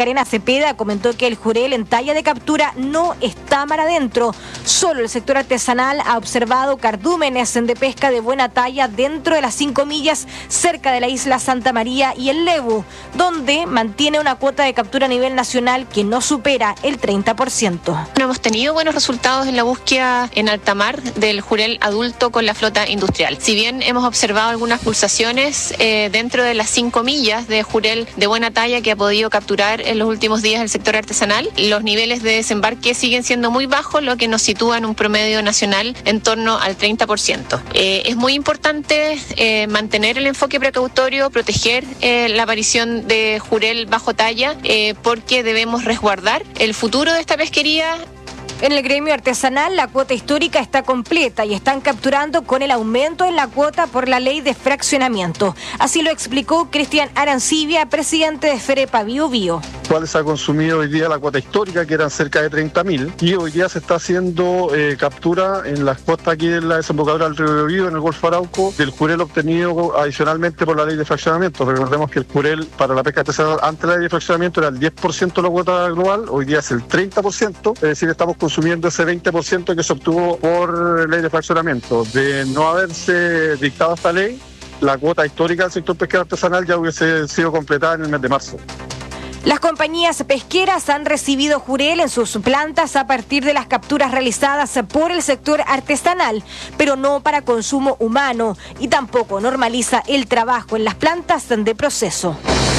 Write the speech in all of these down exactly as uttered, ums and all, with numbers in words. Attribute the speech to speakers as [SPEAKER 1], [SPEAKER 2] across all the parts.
[SPEAKER 1] Macarena Cepeda comentó que el jurel en talla de captura no está mar adentro. Solo el sector artesanal ha observado cardúmenes de pesca de buena talla dentro de las cinco millas cerca de la isla Santa María y el Lebu, donde mantiene una cuota de captura a nivel nacional que no supera el treinta por ciento.
[SPEAKER 2] No hemos tenido buenos resultados en la búsqueda en alta mar del jurel adulto con la flota industrial. Si bien hemos observado algunas pulsaciones eh, dentro de las cinco millas de jurel de buena talla que ha podido capturar en los últimos días el sector artesanal, los niveles de desembarque siguen siendo muy bajos, lo que nos sitúa en un promedio nacional en torno al treinta por ciento. Eh, es muy importante eh, mantener el enfoque precautorio, proteger eh, la aparición de jurel bajo talla, eh, porque debemos resguardar el futuro de esta pesquería.
[SPEAKER 1] En el gremio artesanal, la cuota histórica está completa y están capturando con el aumento en la cuota por la ley de fraccionamiento. Así lo explicó Cristian Arancibia, presidente de Ferepa Bio Bio.
[SPEAKER 3] ¿Cuál se ha consumido hoy día la cuota histórica, que eran cerca de treinta mil? Y hoy día se está haciendo eh, captura en las costas aquí en la desembocadura del río Bio Bio, en el Golfo Arauco, del jurel obtenido adicionalmente por la ley de fraccionamiento. Recordemos que el jurel para la pesca artesanal antes de la ley de fraccionamiento era el diez por ciento de la cuota global, hoy día es el treinta por ciento, es decir, estamos consumiendo ese veinte por ciento que se obtuvo por ley de fraccionamiento. De no haberse dictado esta ley, la cuota histórica del sector pesquero artesanal ya hubiese sido completada en el mes de marzo.
[SPEAKER 1] Las compañías pesqueras han recibido jurel en sus plantas a partir de las capturas realizadas por el sector artesanal, pero no para consumo humano, y tampoco normaliza el trabajo en las plantas de proceso.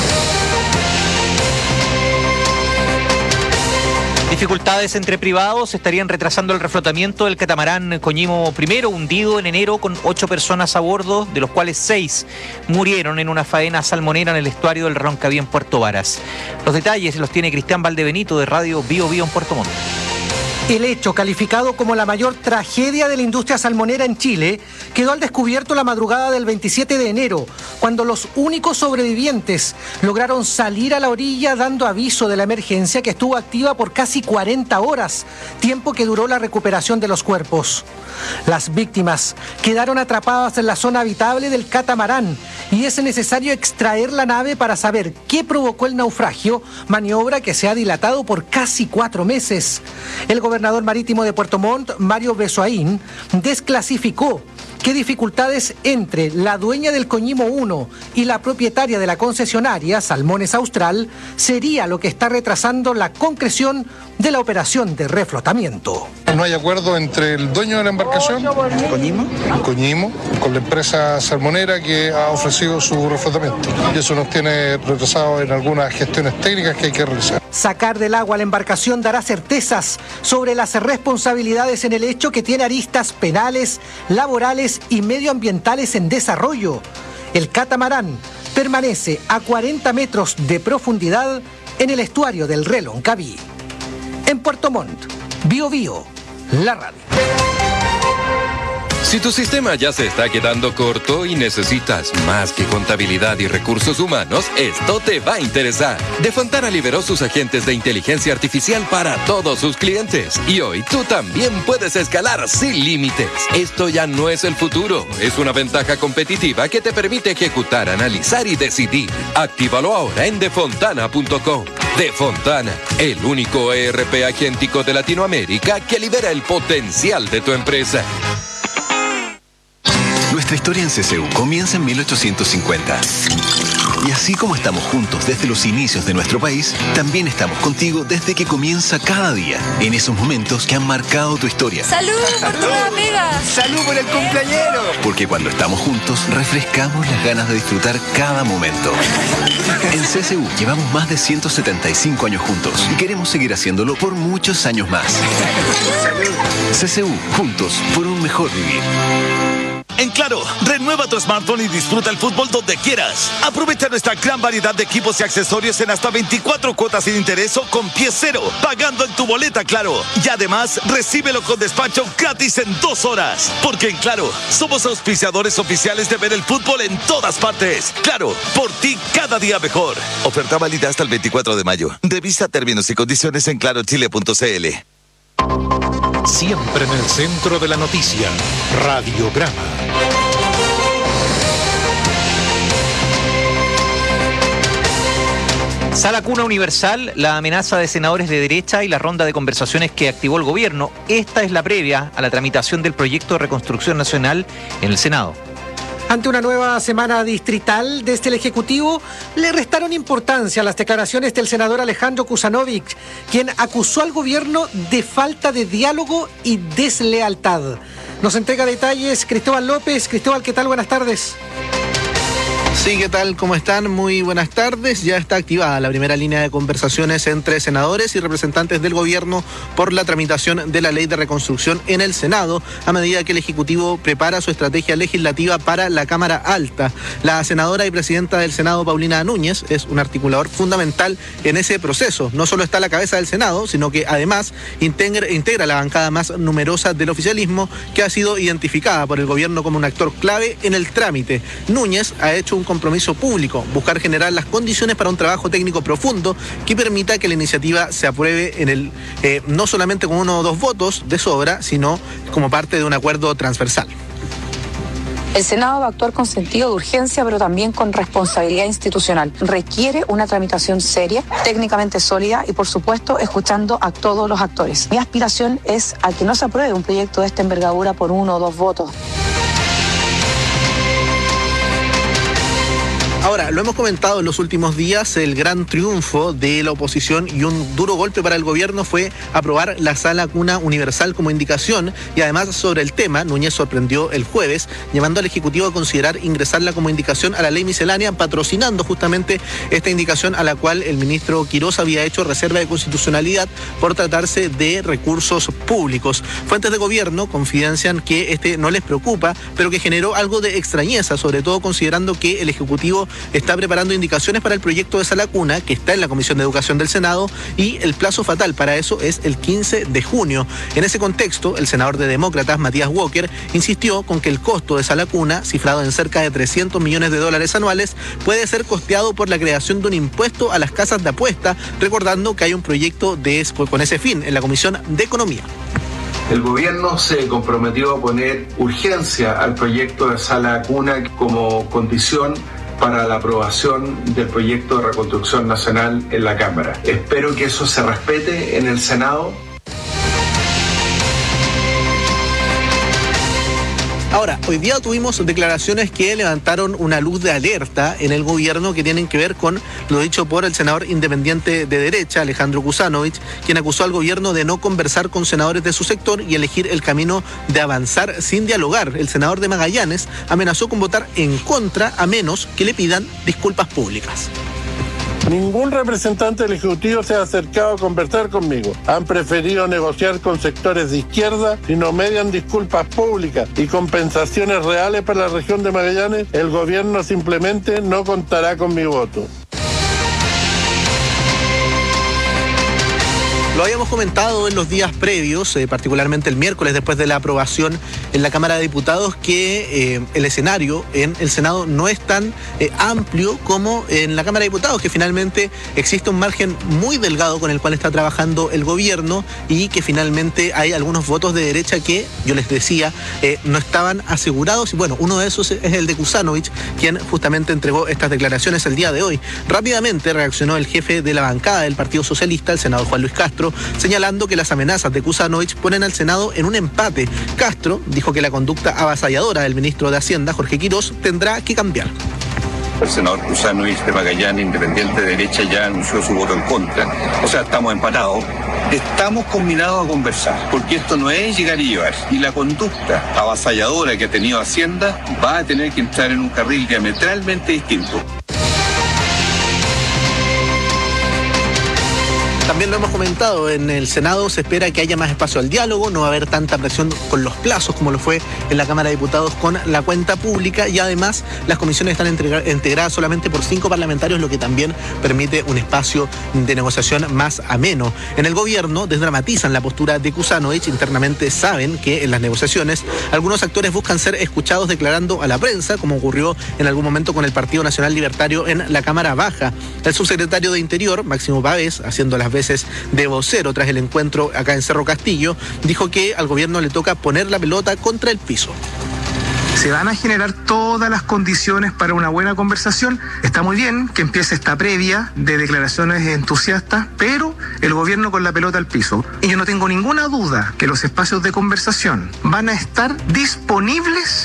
[SPEAKER 4] Dificultades entre privados estarían retrasando el reflotamiento del catamarán Coñimo primero, hundido en enero con ocho personas a bordo, de los cuales seis murieron en una faena salmonera en el estuario del Roncaví en Puerto Varas. Los detalles los tiene Cristian Valdebenito de Radio Bio Bio en Puerto Montt.
[SPEAKER 5] El hecho, calificado como la mayor tragedia de la industria salmonera en Chile, quedó al descubierto la madrugada del veintisiete de enero, cuando los únicos sobrevivientes lograron salir a la orilla dando aviso de la emergencia que estuvo activa por casi cuarenta horas, tiempo que duró la recuperación de los cuerpos. Las víctimas quedaron atrapadas en la zona habitable del catamarán y es necesario extraer la nave para saber qué provocó el naufragio, maniobra que se ha dilatado por casi cuatro meses. El gobernador marítimo de Puerto Montt, Mario Besoaín, desclasificó qué dificultades entre la dueña del Coñimo uno y la propietaria de la concesionaria, Salmones Austral, sería lo que está retrasando la concreción de la operación de reflotamiento.
[SPEAKER 6] No hay acuerdo entre el dueño de la embarcación, Coñimo, Coñimo, con la empresa salmonera que ha ofrecido su reflotamiento. Y eso nos tiene retrasado en algunas gestiones técnicas que hay que realizar.
[SPEAKER 5] Sacar del agua la embarcación dará certezas sobre las responsabilidades en el hecho, que tiene aristas penales, laborales y medioambientales en desarrollo. El catamarán permanece a cuarenta metros de profundidad en el estuario del Roncaví. En Puerto Montt, Bio Bio, la radio.
[SPEAKER 7] Si tu sistema ya se está quedando corto y necesitas más que contabilidad y recursos humanos, esto te va a interesar. Defontana liberó sus agentes de inteligencia artificial para todos sus clientes. Y hoy tú también puedes escalar sin límites. Esto ya no es el futuro, es una ventaja competitiva que te permite ejecutar, analizar y decidir. Actívalo ahora en defontana punto com. Defontana, el único E R P agéntico de Latinoamérica que libera el potencial de tu empresa.
[SPEAKER 8] Nuestra historia en C C U comienza en mil ochocientos cincuenta. Y así como estamos juntos desde los inicios de nuestro país, también estamos contigo desde que comienza cada día, en esos momentos que han marcado tu historia.
[SPEAKER 9] ¡Salud por tu nueva pega!
[SPEAKER 8] ¡Salud por el cumpleañero! Porque cuando estamos juntos, refrescamos las ganas de disfrutar cada momento. En C C U llevamos más de ciento setenta y cinco años juntos y queremos seguir haciéndolo por muchos años más. C C U, juntos por un mejor vivir.
[SPEAKER 10] En Claro, renueva tu smartphone y disfruta el fútbol donde quieras. Aprovecha nuestra gran variedad de equipos y accesorios en hasta veinticuatro cuotas sin interés o con pie cero, pagando en tu boleta Claro. Y además, recíbelo con despacho gratis en dos horas. Porque en Claro, somos auspiciadores oficiales de ver el fútbol en todas partes. Claro, por ti cada día mejor. Oferta válida hasta el veinticuatro de mayo. Revisa términos y condiciones en claro chile punto c l.
[SPEAKER 11] Siempre en el centro de la noticia, Radiograma.
[SPEAKER 4] Sala Cuna Universal, la amenaza de senadores de derecha y la ronda de conversaciones que activó el gobierno. Esta es la previa a la tramitación del proyecto de reconstrucción nacional en el Senado.
[SPEAKER 5] Ante una nueva semana distrital, desde el Ejecutivo le restaron importancia a las declaraciones del senador Alejandro Kusanovic, quien acusó al gobierno de falta de diálogo y deslealtad. Nos entrega detalles Cristóbal López. Cristóbal, ¿qué tal? Buenas tardes.
[SPEAKER 12] Sí, ¿qué tal? ¿Cómo están? Muy buenas tardes. Ya está activada la primera línea de conversaciones entre senadores y representantes del gobierno por la tramitación de la ley de reconstrucción en el Senado, a medida que el Ejecutivo prepara su estrategia legislativa para la Cámara Alta. La senadora y presidenta del Senado, Paulina Núñez, es un articulador fundamental en ese proceso. No solo está a la cabeza del Senado, sino que además integra, integra la bancada más numerosa del oficialismo, que ha sido identificada por el gobierno como un actor clave en el trámite. Núñez ha hecho un compromiso público, buscar generar las condiciones para un trabajo técnico profundo que permita que la iniciativa se apruebe en el eh, no solamente con uno o dos votos de sobra, sino como parte de un acuerdo transversal.
[SPEAKER 13] El Senado va a actuar con sentido de urgencia, pero también con responsabilidad institucional. Requiere una tramitación seria, técnicamente sólida y, por supuesto, escuchando a todos los actores. Mi aspiración es a que no se apruebe un proyecto de esta envergadura por uno o dos votos.
[SPEAKER 12] Ahora, lo hemos comentado en los últimos días, el gran triunfo de la oposición y un duro golpe para el gobierno fue aprobar la Sala Cuna Universal como indicación, y además sobre el tema, Núñez sorprendió el jueves, llevando al Ejecutivo a considerar ingresarla como indicación a la ley miscelánea, patrocinando justamente esta indicación a la cual el ministro Quirós había hecho reserva de constitucionalidad por tratarse de recursos públicos. Fuentes de gobierno confidencian que este no les preocupa, pero que generó algo de extrañeza, sobre todo considerando que el Ejecutivo está preparando indicaciones para el proyecto de Sala Cuna, que está en la Comisión de Educación del Senado, y el plazo fatal para eso es el quince de junio. En ese contexto, el senador de Demócratas, Matías Walker, insistió con que el costo de Sala Cuna, cifrado en cerca de trescientos millones de dólares anuales, puede ser costeado por la creación de un impuesto a las casas de apuesta, recordando que hay un proyecto de, con ese fin en la Comisión de Economía.
[SPEAKER 14] El gobierno se comprometió a poner urgencia al proyecto de Sala Cuna como condición para la aprobación del proyecto de reconstrucción nacional en la Cámara. Espero que eso se respete en el Senado.
[SPEAKER 12] Ahora, hoy día tuvimos declaraciones que levantaron una luz de alerta en el gobierno que tienen que ver con lo dicho por el senador independiente de derecha, Alejandro Kusanovic, quien acusó al gobierno de no conversar con senadores de su sector y elegir el camino de avanzar sin dialogar. El senador de Magallanes amenazó con votar en contra a menos que le pidan disculpas públicas.
[SPEAKER 15] Ningún representante del Ejecutivo se ha acercado a conversar conmigo. Han preferido negociar con sectores de izquierda y no median disculpas públicas y compensaciones reales para la región de Magallanes. El gobierno simplemente no contará con mi voto.
[SPEAKER 12] Lo habíamos comentado en los días previos, eh, particularmente el miércoles después de la aprobación en la Cámara de Diputados, que eh, el escenario en el Senado no es tan eh, amplio como en la Cámara de Diputados, que finalmente existe un margen muy delgado con el cual está trabajando el gobierno y que finalmente hay algunos votos de derecha que, yo les decía, eh, no estaban asegurados. Y bueno, uno de esos es el de Kusanovic, quien justamente entregó estas declaraciones el día de hoy. Rápidamente reaccionó el jefe de la bancada del Partido Socialista, el senador Juan Luis Castro, señalando que las amenazas de Kusanovic ponen al Senado en un empate. Castro dijo que la conducta avasalladora del ministro de Hacienda, Jorge Quirós, tendrá que cambiar.
[SPEAKER 16] El senador Kusanovic de Magallanes, independiente de derecha, ya anunció su voto en contra. O sea, estamos empatados. Estamos combinados a conversar, porque esto no es llegar y llevar. Y la conducta avasalladora que ha tenido Hacienda va a tener que entrar en un carril diametralmente distinto.
[SPEAKER 12] También lo hemos comentado, en el Senado se espera que haya más espacio al diálogo, no va a haber tanta presión con los plazos como lo fue en la Cámara de Diputados con la cuenta pública, y además las comisiones están integradas solamente por cinco parlamentarios, lo que también permite un espacio de negociación más ameno. En el gobierno desdramatizan la postura de Kusanovic, internamente saben que en las negociaciones algunos actores buscan ser escuchados declarando a la prensa, como ocurrió en algún momento con el Partido Nacional Libertario en la Cámara Baja. El subsecretario de Interior, Máximo Pavés, haciendo las veces de vocero tras el encuentro acá en Cerro Castillo, dijo que al gobierno le toca poner la pelota contra el piso.
[SPEAKER 17] Se van a generar todas las condiciones para una buena conversación. Está muy bien que empiece esta previa de declaraciones entusiastas, pero el gobierno con la pelota al piso. Y yo no tengo ninguna duda que los espacios de conversación van a estar disponibles.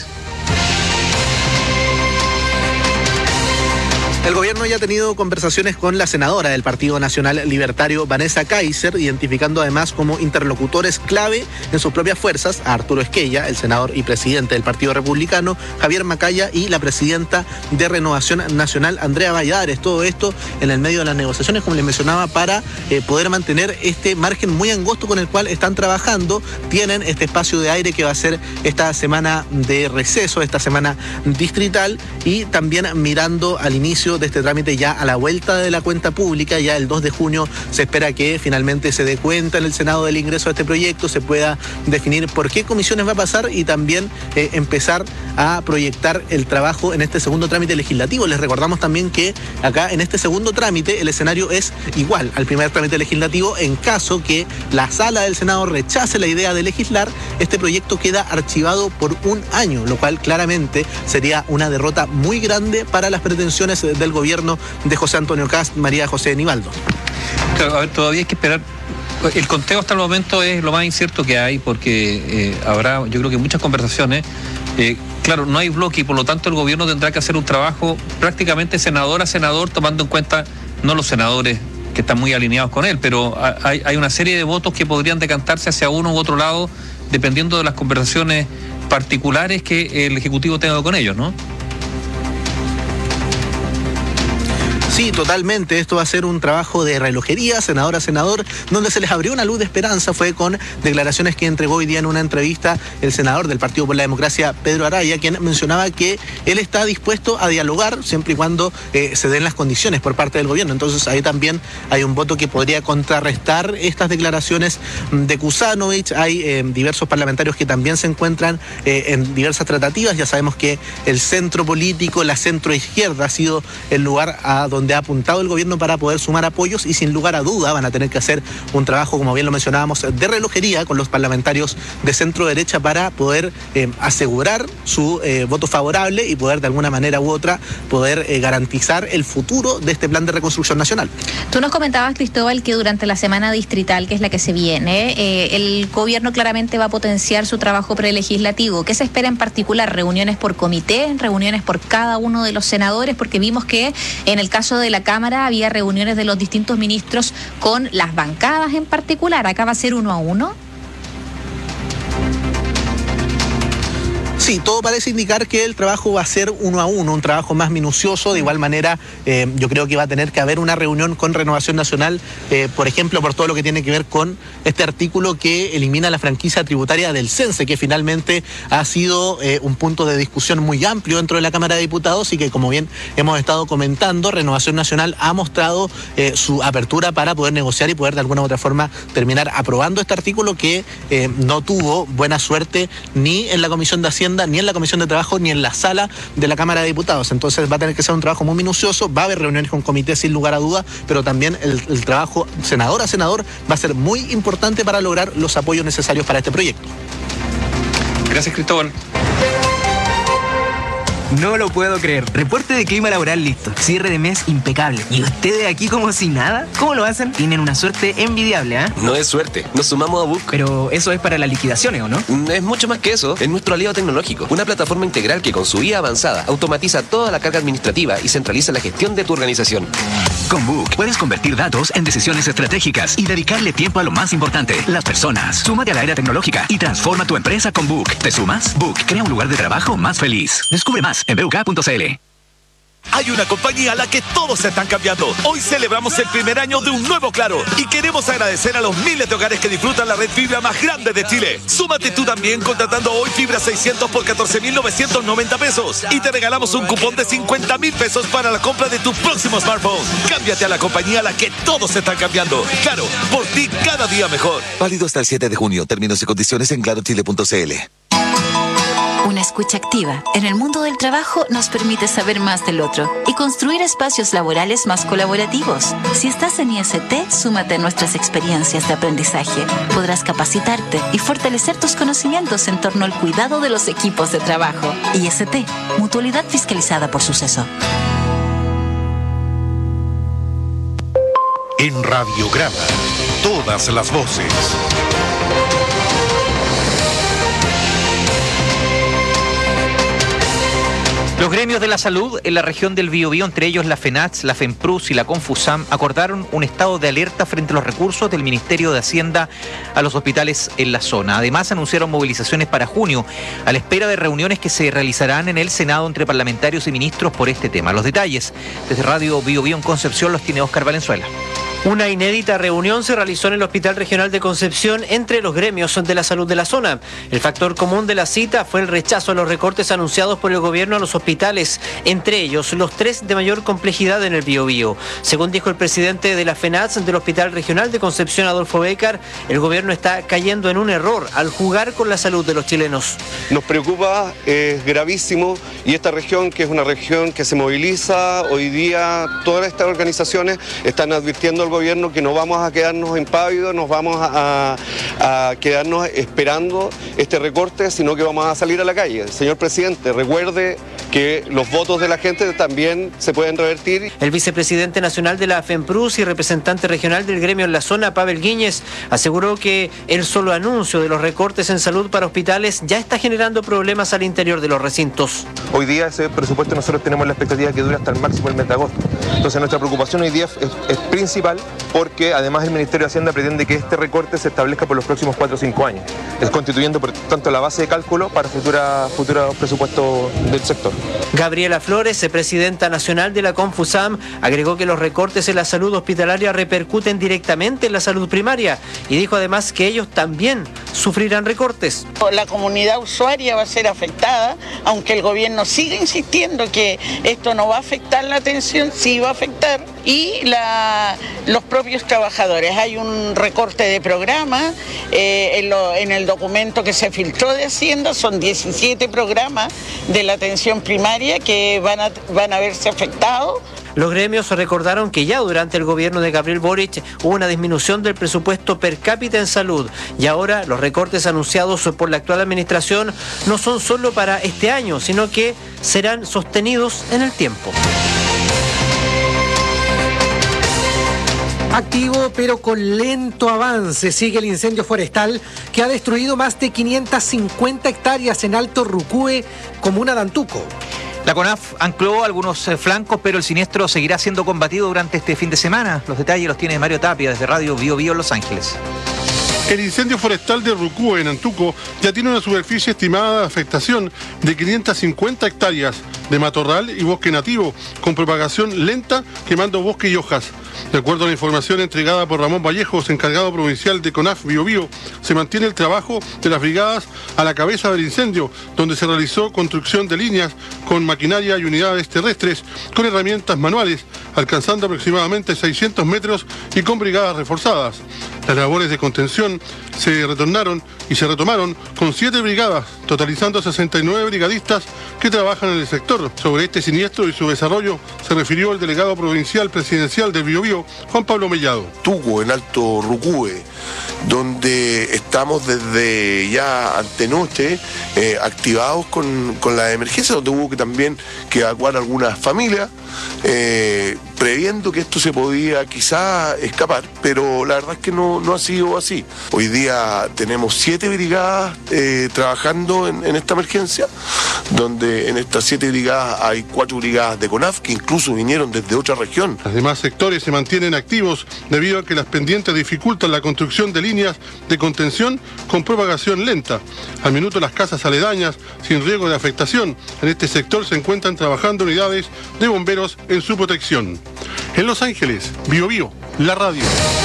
[SPEAKER 12] El gobierno ya ha tenido conversaciones con la senadora del Partido Nacional Libertario, Vanessa Kaiser, identificando además como interlocutores clave en sus propias fuerzas a Arturo Esquella, el senador y presidente del Partido Republicano, Javier Macaya y la presidenta de Renovación Nacional, Andrea Valladares. Todo esto en el medio de las negociaciones, como les mencionaba, para eh, poder mantener este margen muy angosto con el cual están trabajando. Tienen este espacio de aire que va a ser esta semana de receso, esta semana distrital, y también mirando al inicio de este trámite ya a la vuelta de la cuenta pública. Ya el dos de junio se espera que finalmente se dé cuenta en el Senado del ingreso a este proyecto, se pueda definir por qué comisiones va a pasar y también eh, empezar a proyectar el trabajo en este segundo trámite legislativo. Les recordamos también que acá en este segundo trámite el escenario es igual al primer trámite legislativo. En caso que la sala del Senado rechace la idea de legislar, este proyecto queda archivado por un año, lo cual claramente sería una derrota muy grande para las pretensiones del gobierno de José Antonio Kast, María José Nivaldo.
[SPEAKER 18] Claro, a ver, todavía hay que esperar. El conteo hasta el momento es lo más incierto que hay, porque eh, habrá, yo creo que muchas conversaciones. Eh, claro, no hay bloque y por lo tanto el gobierno tendrá que hacer un trabajo prácticamente senador a senador, tomando en cuenta no los senadores que están muy alineados con él, pero hay, hay una serie de votos que podrían decantarse hacia uno u otro lado, dependiendo de las conversaciones particulares que el Ejecutivo tenga con ellos, ¿no?
[SPEAKER 12] Sí, totalmente. Esto va a ser un trabajo de relojería, senador a senador, donde se les abrió una luz de esperanza. Fue con declaraciones que entregó hoy día en una entrevista el senador del Partido por la Democracia, Pedro Araya, quien mencionaba que él está dispuesto a dialogar siempre y cuando eh, se den las condiciones por parte del gobierno. Entonces ahí también hay un voto que podría contrarrestar estas declaraciones de Kuzanovich. Hay eh, diversos parlamentarios que también se encuentran eh, en diversas tratativas. Ya sabemos que el centro político, la centroizquierda, ha sido el lugar a donde ha apuntado el gobierno para poder sumar apoyos, y sin lugar a duda van a tener que hacer un trabajo, como bien lo mencionábamos, de relojería con los parlamentarios de centro derecha para poder eh, asegurar su eh, voto favorable y poder de alguna manera u otra poder eh, garantizar el futuro de este plan de reconstrucción nacional.
[SPEAKER 19] Tú nos comentabas, Cristóbal, que durante la semana distrital, que es la que se viene, eh, el gobierno claramente va a potenciar su trabajo prelegislativo. ¿Qué se espera en particular? ¿Reuniones por comité? ¿Reuniones por cada uno de los senadores? Porque vimos que en el caso de la Cámara había reuniones de los distintos ministros con las bancadas en particular. ¿Acá va a ser uno a uno?
[SPEAKER 12] Sí, todo parece indicar que el trabajo va a ser uno a uno, un trabajo más minucioso. De igual manera, eh, yo creo que va a tener que haber una reunión con Renovación Nacional, eh, por ejemplo, por todo lo que tiene que ver con este artículo que elimina la franquicia tributaria del CENSE, que finalmente ha sido eh, un punto de discusión muy amplio dentro de la Cámara de Diputados y que, como bien hemos estado comentando, Renovación Nacional ha mostrado eh, su apertura para poder negociar y poder de alguna u otra forma terminar aprobando este artículo que eh, no tuvo buena suerte ni en la Comisión de Hacienda, ni en la Comisión de Trabajo, ni en la sala de la Cámara de Diputados. Entonces va a tener que ser un trabajo muy minucioso, va a haber reuniones con comités sin lugar a duda, pero también el, el trabajo senador a senador va a ser muy importante para lograr los apoyos necesarios para este proyecto.
[SPEAKER 18] Gracias, Cristóbal.
[SPEAKER 20] No lo puedo creer. Reporte de clima laboral listo. Cierre de mes impecable. ¿Y ustedes aquí como si nada? ¿Cómo lo hacen? Tienen una suerte envidiable, ¿ah? ¿eh?
[SPEAKER 21] No es suerte. Nos sumamos a Book.
[SPEAKER 20] Pero eso es para las liquidaciones, ¿o no?
[SPEAKER 21] Es mucho más que eso. Es nuestro aliado tecnológico. Una plataforma integral que con su I A avanzada automatiza toda la carga administrativa y centraliza la gestión de tu organización.
[SPEAKER 22] Con Book puedes convertir datos en decisiones estratégicas y dedicarle tiempo a lo más importante, las personas. Súmate a la era tecnológica y transforma tu empresa con Book. ¿Te sumas? Book crea un lugar de trabajo más feliz. Descubre más en b u k punto c l.
[SPEAKER 10] Hay una compañía a la que todos se están cambiando. Hoy celebramos el primer año de un nuevo Claro y queremos agradecer a los miles de hogares que disfrutan la red fibra más grande de Chile. Súmate tú también contratando hoy fibra seiscientos por catorce mil novecientos noventa pesos y te regalamos un cupón de cincuenta mil pesos para la compra de tu próximo smartphone. Cámbiate a la compañía a la que todos se están cambiando. Claro, por ti cada día mejor.
[SPEAKER 23] Válido hasta el siete de junio. Términos y condiciones en claro chile punto c l.
[SPEAKER 2] Una escucha activa en el mundo del trabajo nos permite saber más del otro y construir espacios laborales más colaborativos. Si estás en I S T, súmate a nuestras experiencias de aprendizaje. Podrás capacitarte y fortalecer tus conocimientos en torno al cuidado de los equipos de trabajo. I S T, Mutualidad Fiscalizada por Suceso.
[SPEAKER 11] En Radiograma, todas las voces.
[SPEAKER 4] Los gremios de la salud en la región del Biobío, entre ellos la FENATS, la FENPRUS y la CONFUSAM, acordaron un estado de alerta frente a los recursos del Ministerio de Hacienda a los hospitales en la zona. Además, anunciaron movilizaciones para junio, a la espera de reuniones que se realizarán en el Senado entre parlamentarios y ministros por este tema. Los detalles desde Radio Biobío en Concepción los tiene Óscar Valenzuela.
[SPEAKER 3] Una inédita reunión se realizó en el Hospital Regional de Concepción entre los gremios de la salud de la zona. El factor común de la cita fue el rechazo a los recortes anunciados por el gobierno a los hospitales, entre ellos los tres de mayor complejidad en el Biobío. Según dijo el presidente de la FENATS del Hospital Regional de Concepción, Adolfo Bécar, el gobierno está cayendo en un error al jugar con la salud de los chilenos.
[SPEAKER 23] Nos preocupa, es gravísimo, y esta región, que es una región que se moviliza, hoy día todas estas organizaciones están advirtiendo al gobierno que no vamos a quedarnos impávidos, nos vamos a, a quedarnos esperando este recorte, sino que vamos a salir a la calle. Señor presidente, recuerde que los votos de la gente también se pueden revertir.
[SPEAKER 3] El vicepresidente nacional de la FENPRUS y representante regional del gremio en la zona, Pavel Guíñez, aseguró que el solo anuncio de los recortes en salud para hospitales ya está generando problemas al interior de los recintos.
[SPEAKER 24] Hoy día ese presupuesto nosotros tenemos la expectativa que dure hasta el máximo el mes de agosto. Entonces nuestra preocupación hoy día es, es principal, porque además el Ministerio de Hacienda pretende que este recorte se establezca por los próximos cuatro o cinco años, es constituyendo por tanto la base de cálculo para futura, futuros presupuestos del sector.
[SPEAKER 3] Gabriela Flores, presidenta nacional de la CONFUSAM, agregó que los recortes en la salud hospitalaria repercuten directamente en la salud primaria y dijo además que ellos también sufrirán recortes.
[SPEAKER 25] La comunidad usuaria va a ser afectada, aunque el gobierno siga insistiendo que esto no va a afectar la atención, sí va a afectar, y la, los propios trabajadores. Hay un recorte de programa, eh, en, lo, en el documento que se filtró de Hacienda son diecisiete programas de la atención primaria que van a, van a verse afectados.
[SPEAKER 3] Los gremios recordaron que ya durante el gobierno de Gabriel Boric hubo una disminución del presupuesto per cápita en salud y ahora los recortes anunciados por la actual administración no son solo para este año, sino que serán sostenidos en el tiempo.
[SPEAKER 5] Activo pero con lento avance sigue el incendio forestal que ha destruido más de quinientas cincuenta hectáreas en Alto Rucúe, comuna de Antuco.
[SPEAKER 4] La CONAF ancló algunos flancos, pero el siniestro seguirá siendo combatido durante este fin de semana. Los detalles los tiene Mario Tapia desde Radio Bio Bio Los Ángeles.
[SPEAKER 26] El incendio forestal de Rucúe en Antuco ya tiene una superficie estimada de afectación de quinientas cincuenta hectáreas de matorral y bosque nativo, con propagación lenta, quemando bosque y hojas. De acuerdo a la información entregada por Ramón Vallejos, encargado provincial de CONAF Bio Bio, se mantiene el trabajo de las brigadas a la cabeza del incendio, donde se realizó construcción de líneas con maquinaria y unidades terrestres con herramientas manuales, alcanzando aproximadamente seiscientos metros y con brigadas reforzadas. Las labores de contención se retornaron y se retomaron con siete brigadas, totalizando sesenta y nueve brigadistas que trabajan en el sector. Sobre este siniestro y su desarrollo se refirió el delegado provincial presidencial del Bio Bio, Juan Pablo Mellado.
[SPEAKER 27] Tuco, en Alto Rucúe, donde estamos desde ya antenoche eh, activados con, con la emergencia, donde hubo que también que evacuar algunas familias, eh, previendo que esto se podía quizá escapar, pero la verdad es que no, no ha sido así. Hoy día tenemos siete brigadas eh, trabajando en, en esta emergencia, donde en estas siete brigadas hay cuatro brigadas de CONAF que incluso vinieron desde otra región.
[SPEAKER 26] Los demás sectores se mantienen activos debido a que las pendientes dificultan la construcción de líneas de contención con propagación lenta. Al minuto las casas aledañas, sin riesgo de afectación, en este sector se encuentran trabajando unidades de bomberos en su protección. En Los Ángeles, Bio Bio, la radio.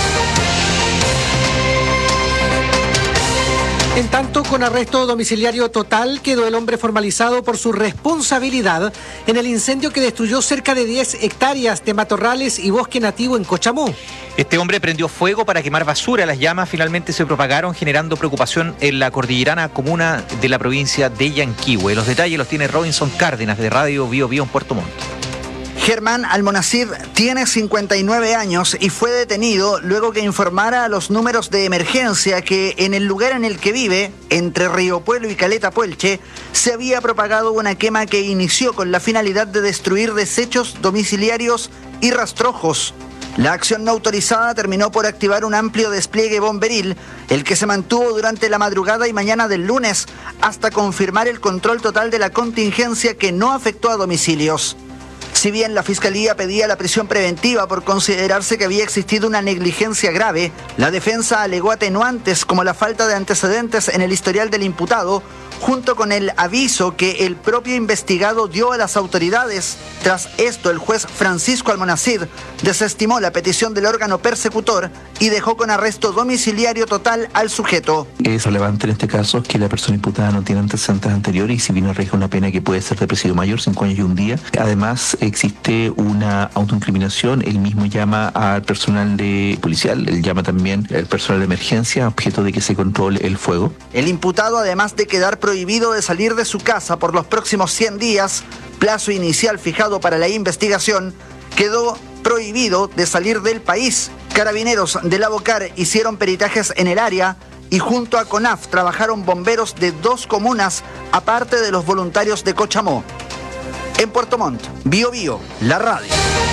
[SPEAKER 5] En tanto, con arresto domiciliario total quedó el hombre formalizado por su responsabilidad en el incendio que destruyó cerca de diez hectáreas de matorrales y bosque nativo en Cochamó.
[SPEAKER 4] Este hombre prendió fuego para quemar basura. Las llamas finalmente se propagaron, generando preocupación en la cordillerana comuna de la provincia de Yanquihue. Los detalles los tiene Robinson Cárdenas de Radio Bio Bio en Puerto Montt.
[SPEAKER 1] Germán Almonacid tiene cincuenta y nueve años y fue detenido luego que informara a los números de emergencia que en el lugar en el que vive, entre Río Puelo y Caleta Puelche, se había propagado una quema que inició con la finalidad de destruir desechos domiciliarios y rastrojos. La acción no autorizada terminó por activar un amplio despliegue bomberil, el que se mantuvo durante la madrugada y mañana del lunes, hasta confirmar el control total de la contingencia que no afectó a domicilios. Si bien la Fiscalía pedía la prisión preventiva por considerarse que había existido una negligencia grave, la defensa alegó atenuantes como la falta de antecedentes en el historial del imputado, junto con el aviso que el propio investigado dio a las autoridades. Tras esto, el juez Francisco Almonacid desestimó la petición del órgano persecutor y dejó con arresto domiciliario total al sujeto.
[SPEAKER 6] Es relevante en este caso que la persona imputada no tiene antecedentes anteriores y si bien arriesga una pena que puede ser de presidio mayor, cinco años y un día. Además, existe una autoincriminación. Él mismo llama al personal de policial, él llama también al personal de emergencia, objeto de que se controle el fuego.
[SPEAKER 1] El imputado, además de quedar prohibido de salir de su casa por los próximos cien días, plazo inicial fijado para la investigación, quedó prohibido de salir del país. Carabineros de la Bocar hicieron peritajes en el área y junto a CONAF trabajaron bomberos de dos comunas, aparte de los voluntarios de Cochamó. En Puerto Montt, Bio Bio, la radio.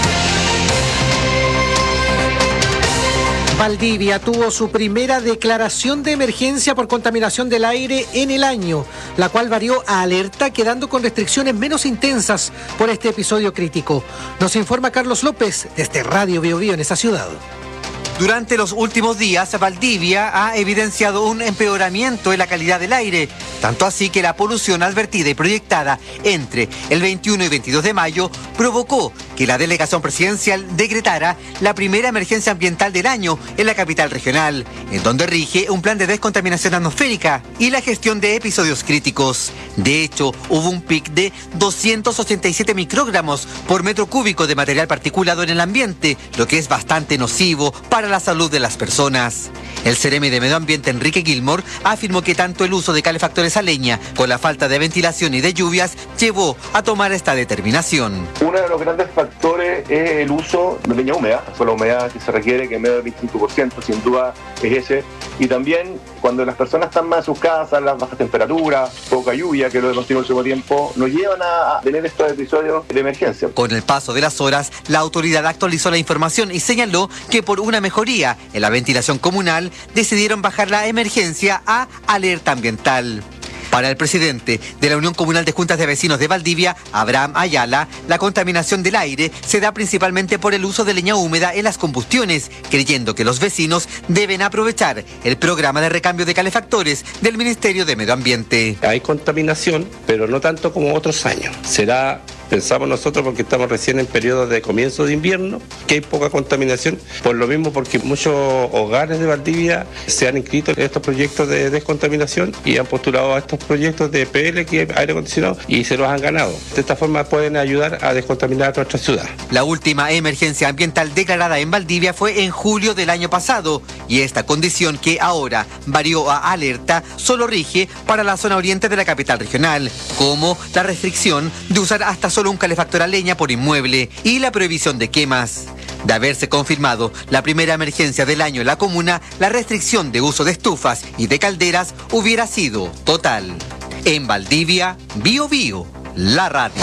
[SPEAKER 5] Valdivia tuvo su primera declaración de emergencia por contaminación del aire en el año, la cual varió a alerta, quedando con restricciones menos intensas por este episodio crítico. Nos informa Carlos López desde Radio Bio Bio en esa ciudad.
[SPEAKER 7] Durante los últimos días, Valdivia ha evidenciado un empeoramiento en la calidad del aire, tanto así que la polución advertida y proyectada entre el veintiuno y veintidós de mayo provocó que la delegación presidencial decretara la primera emergencia ambiental del año en la capital regional, en donde rige un plan de descontaminación atmosférica y la gestión de episodios críticos. De hecho, hubo un pic de doscientos ochenta y siete microgramos por metro cúbico de material particulado en el ambiente, lo que es bastante nocivo para la salud de las personas. El Ceremi de Medio Ambiente, Enrique Gilmore, afirmó que tanto el uso de calefactores a leña con la falta de ventilación y de lluvias llevó a tomar esta determinación.
[SPEAKER 24] Uno de los grandes factores es el uso de leña húmeda, la humedad que se requiere, que es medio del veinticinco por ciento, sin duda es ese. Y también cuando las personas están más en sus casas, las bajas temperaturas, poca lluvia, que lo continuo el último tiempo, nos llevan a tener estos episodios de emergencia.
[SPEAKER 7] Con el paso de las horas, la autoridad actualizó la información y señaló que por una mejoría en la ventilación comunal, decidieron bajar la emergencia a alerta ambiental. Para el presidente de la Unión Comunal de Juntas de Vecinos de Valdivia, Abraham Ayala, la contaminación del aire se da principalmente por el uso de leña húmeda en las combustiones, creyendo que los vecinos deben aprovechar el programa de recambio de calefactores del Ministerio de Medio Ambiente.
[SPEAKER 8] Hay contaminación, pero no tanto como otros años. Será... Pensamos nosotros porque estamos recién en periodo de comienzo de invierno, que hay poca contaminación, por lo mismo porque muchos hogares de Valdivia se han inscrito en estos proyectos de descontaminación y han postulado a estos proyectos de P L, que es aire acondicionado, y se los han ganado. De esta forma pueden ayudar a descontaminar a nuestra ciudad.
[SPEAKER 7] La última emergencia ambiental declarada en Valdivia fue en julio del año pasado, y esta condición, que ahora varió a alerta, solo rige para la zona oriente de la capital regional, como la restricción de usar hasta solo un calefactor a leña por inmueble y la prohibición de quemas. De haberse confirmado la primera emergencia del año en la comuna, la restricción de uso de estufas y de calderas hubiera sido total. En Valdivia, Bio Bio, la radio.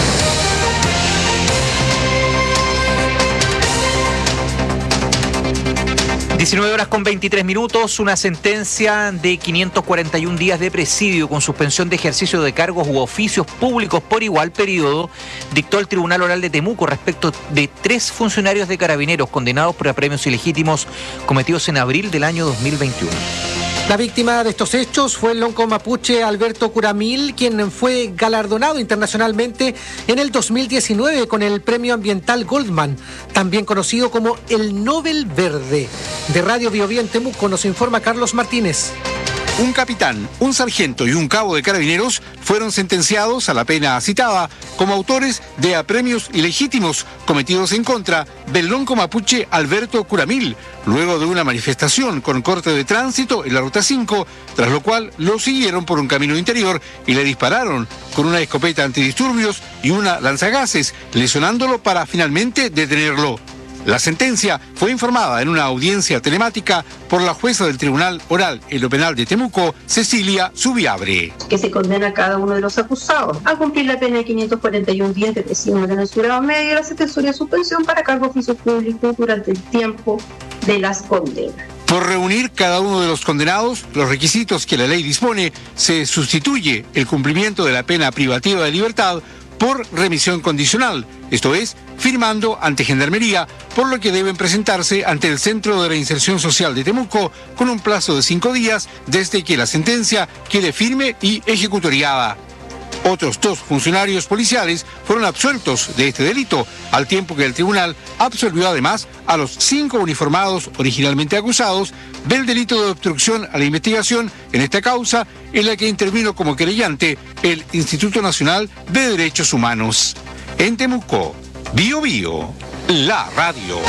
[SPEAKER 4] diecinueve horas con veintitrés minutos, una sentencia de quinientos cuarenta y un días de presidio con suspensión de ejercicio de cargos u oficios públicos por igual periodo dictó el Tribunal Oral de Temuco respecto de tres funcionarios de Carabineros condenados por apremios ilegítimos cometidos en abril del año dos mil veintiuno.
[SPEAKER 5] La víctima de estos hechos fue el lonco mapuche Alberto Curamil, quien fue galardonado internacionalmente en el dos mil diecinueve con el Premio Ambiental Goldman, también conocido como el Nobel Verde. De Radio Bio Bio en Temuco nos informa Carlos Martínez.
[SPEAKER 9] Un capitán, un sargento y un cabo de carabineros fueron sentenciados a la pena citada como autores de apremios ilegítimos cometidos en contra del lonco mapuche Alberto Curamil, luego de una manifestación con corte de tránsito en la Ruta cinco, tras lo cual lo siguieron por un camino interior y le dispararon con una escopeta antidisturbios y una lanzagases, lesionándolo para finalmente detenerlo. La sentencia fue informada en una audiencia telemática por la jueza del Tribunal Oral en lo Penal de Temuco, Cecilia Subiabre.
[SPEAKER 13] Que se condena a cada uno de los acusados a cumplir la pena de quinientos cuarenta y un días de prisión en el jurado medio y la sentencia de suspensión para cargo de oficio público durante el tiempo de las condenas.
[SPEAKER 9] Por reunir cada uno de los condenados los requisitos que la ley dispone, se sustituye el cumplimiento de la pena privativa de libertad por remisión condicional, esto es, firmando ante Gendarmería, por lo que deben presentarse ante el Centro de Reinserción Social de Temuco con un plazo de cinco días desde que la sentencia quede firme y ejecutoriada. Otros dos funcionarios policiales fueron absueltos de este delito, al tiempo que el tribunal absolvió además a los cinco uniformados originalmente acusados del delito de obstrucción a la investigación en esta causa, en la que intervino como querellante el Instituto Nacional de Derechos Humanos. En Temuco, Bio Bio, la radio.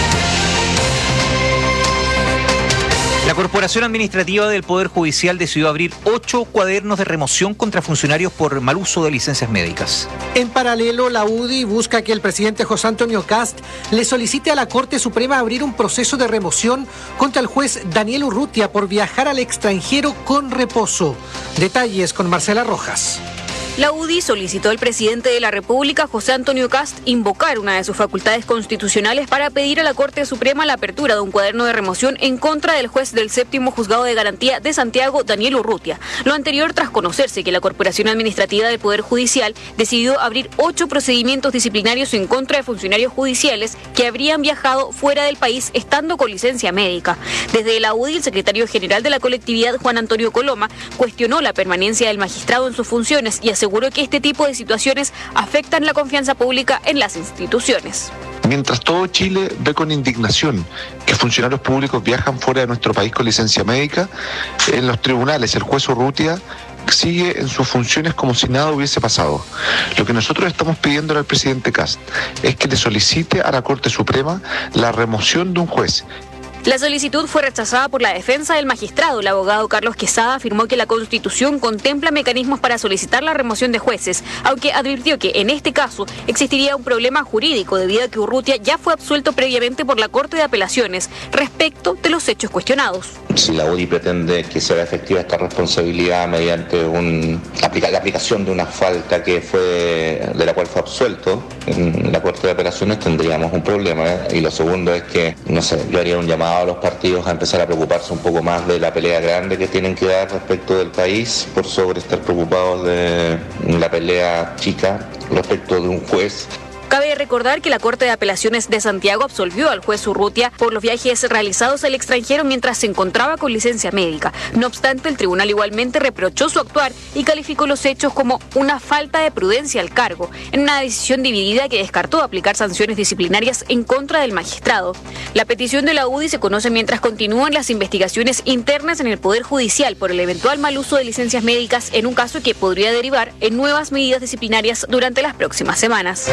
[SPEAKER 4] La Corporación Administrativa del Poder Judicial decidió abrir ocho cuadernos de remoción contra funcionarios por mal uso de licencias médicas.
[SPEAKER 5] En paralelo, la U D I busca que el presidente José Antonio Kast le solicite a la Corte Suprema abrir un proceso de remoción contra el juez Daniel Urrutia por viajar al extranjero con reposo. Detalles con Marcela Rojas.
[SPEAKER 14] La U D I solicitó al presidente de la República, José Antonio Kast, invocar una de sus facultades constitucionales para pedir a la Corte Suprema la apertura de un cuaderno de remoción en contra del juez del séptimo Juzgado de Garantía de Santiago, Daniel Urrutia. Lo anterior tras conocerse que la Corporación Administrativa del Poder Judicial decidió abrir ocho procedimientos disciplinarios en contra de funcionarios judiciales que habrían viajado fuera del país estando con licencia médica. Desde la U D I, el secretario general de la colectividad, Juan Antonio Coloma, cuestionó la permanencia del magistrado en sus funciones y aseguró Aseguró que este tipo de situaciones afectan la confianza pública en las instituciones.
[SPEAKER 15] Mientras todo Chile ve con indignación que funcionarios públicos viajan fuera de nuestro país con licencia médica, en los tribunales el juez Urrutia sigue en sus funciones como si nada hubiese pasado. Lo que nosotros estamos pidiendo al presidente Kast es que le solicite a la Corte Suprema la remoción de un juez.
[SPEAKER 14] La solicitud fue rechazada por la defensa del magistrado. El abogado Carlos Quesada afirmó que la Constitución contempla mecanismos para solicitar la remoción de jueces, aunque advirtió que en este caso existiría un problema jurídico debido a que Urrutia ya fue absuelto previamente por la Corte de Apelaciones respecto de los hechos cuestionados.
[SPEAKER 16] Si la U D I pretende que sea efectiva esta responsabilidad mediante un, aplica, la aplicación de una falta que fue de la cual fue absuelto en la Corte de Apelaciones, tendríamos un problema, ¿eh? Y lo segundo es que, no sé, yo haría un llamado a los partidos a empezar a preocuparse un poco más de la pelea grande que tienen que dar respecto del país, por sobre estar preocupados de la pelea chica respecto de un juez.
[SPEAKER 14] Cabe recordar que la Corte de Apelaciones de Santiago absolvió al juez Urrutia por los viajes realizados al extranjero mientras se encontraba con licencia médica. No obstante, el tribunal igualmente reprochó su actuar y calificó los hechos como una falta de prudencia al cargo, en una decisión dividida que descartó aplicar sanciones disciplinarias en contra del magistrado. La petición de la U D I se conoce mientras continúan las investigaciones internas en el Poder Judicial por el eventual mal uso de licencias médicas en un caso que podría derivar en nuevas medidas disciplinarias durante las próximas semanas.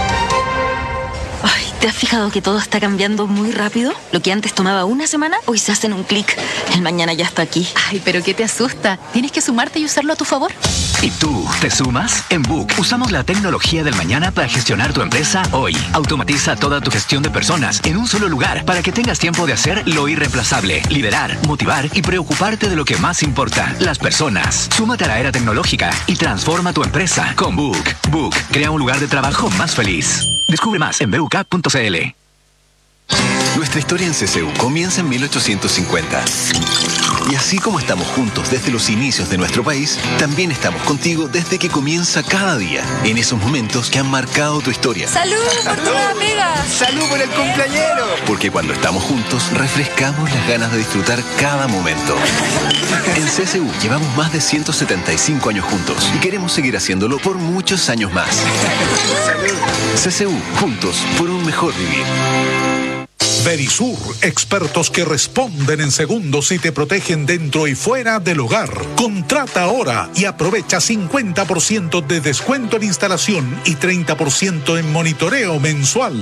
[SPEAKER 17] Ay, ¿te has fijado que todo está cambiando muy rápido? Lo que antes tomaba una semana, hoy se hace en un clic. El mañana ya está aquí.
[SPEAKER 2] Ay, pero ¿qué te asusta? Tienes que sumarte y usarlo a tu favor.
[SPEAKER 22] ¿Y tú te sumas? En Book usamos la tecnología del mañana para gestionar tu empresa hoy. Automatiza toda tu gestión de personas en un solo lugar para que tengas tiempo de hacer lo irreemplazable, liderar, motivar y preocuparte de lo que más importa, las personas. Súmate a la era tecnológica y transforma tu empresa con Book. Book crea un lugar de trabajo más feliz. Descubre más en b u k punto c l.
[SPEAKER 19] Nuestra historia en C C U comienza en mil ochocientos cincuenta. Y así como estamos juntos desde los inicios de nuestro país, también estamos contigo desde que comienza cada día, en esos momentos que han marcado tu historia.
[SPEAKER 14] ¡Salud por tu amiga!
[SPEAKER 19] ¡Salud por el cumpleañero! Porque cuando estamos juntos, refrescamos las ganas de disfrutar cada momento. En C C U llevamos más de ciento setenta y cinco años juntos y queremos seguir haciéndolo por muchos años más. C C U, juntos por un mejor vivir.
[SPEAKER 10] Verisur, expertos que responden en segundos y te protegen dentro y fuera del hogar. Contrata ahora y aprovecha cincuenta por ciento de descuento en instalación y treinta por ciento en monitoreo mensual.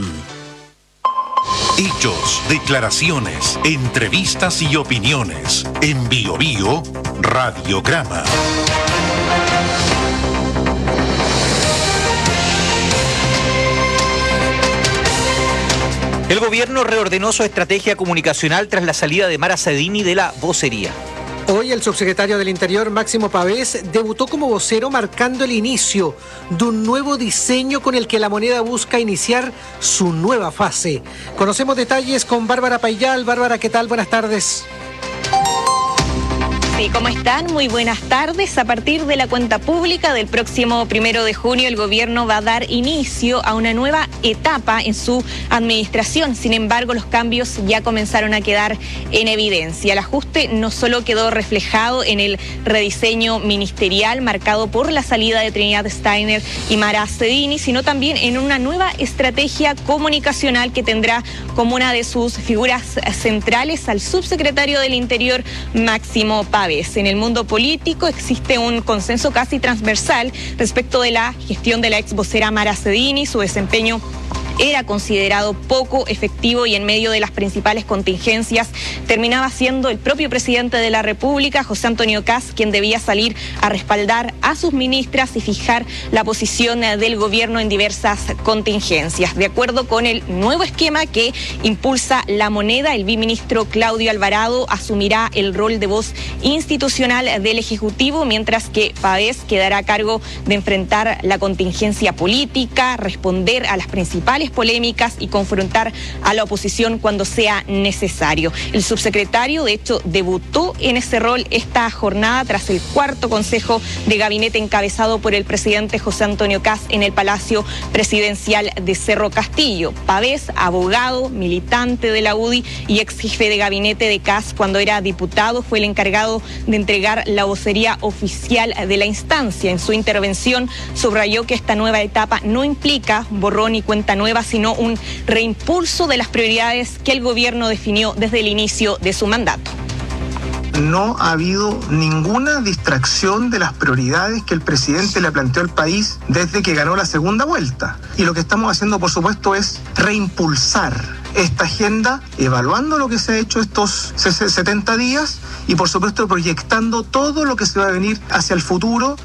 [SPEAKER 11] Hechos, declaraciones, entrevistas y opiniones. En Bio Bio, Radiograma.
[SPEAKER 4] El gobierno reordenó su estrategia comunicacional tras la salida de Mara Cedini de la vocería.
[SPEAKER 5] Hoy el subsecretario del Interior, Máximo Pavés, debutó como vocero marcando el inicio de un nuevo diseño con el que la moneda busca iniciar su nueva fase. Conocemos detalles con Bárbara Payal. Bárbara, ¿qué tal? Buenas tardes.
[SPEAKER 12] Sí, ¿cómo están? Muy buenas tardes. A partir de la cuenta pública del próximo primero de junio, el gobierno va a dar inicio a una nueva etapa en su administración. Sin embargo, los cambios ya comenzaron a quedar en evidencia. El ajuste no solo quedó reflejado en el rediseño ministerial marcado por la salida de Trinidad Steiner y Mara Cedini, sino también en una nueva estrategia comunicacional que tendrá como una de sus figuras centrales al subsecretario del Interior, Máximo Pavés. En el mundo político existe un consenso casi transversal respecto de la gestión de la ex vocera Mara Cedini. Su desempeño era considerado poco efectivo y en medio de las principales contingencias terminaba siendo el propio presidente de la República, José Antonio Kast, quien debía salir a respaldar a sus ministras y fijar la posición del gobierno en diversas contingencias. De acuerdo con el nuevo esquema que impulsa la moneda, el biministro Claudio Alvarado asumirá el rol de voz institucional del Ejecutivo, mientras que Pavés quedará a cargo de enfrentar la contingencia política, responder a las principales polémicas y confrontar a la oposición cuando sea necesario. El subsecretario, de hecho, debutó en ese rol esta jornada tras el cuarto consejo de gabinete encabezado por el presidente José Antonio Kast en el Palacio Presidencial de Cerro Castillo. Pavés, abogado, militante de la U D I y ex jefe de gabinete de Kast cuando era diputado, fue el encargado de entregar la vocería oficial de la instancia. En su intervención subrayó que esta nueva etapa no implica borrón y cuenta nueva, sino un reimpulso de las prioridades que el gobierno definió desde el inicio de su mandato.
[SPEAKER 18] No ha habido ninguna distracción de las prioridades que el presidente le planteó al país desde que ganó la segunda vuelta. Y lo que estamos haciendo, por supuesto, es reimpulsar esta agenda, evaluando lo que se ha hecho estos setenta días y, por supuesto, proyectando todo lo que se va a venir hacia el futuro.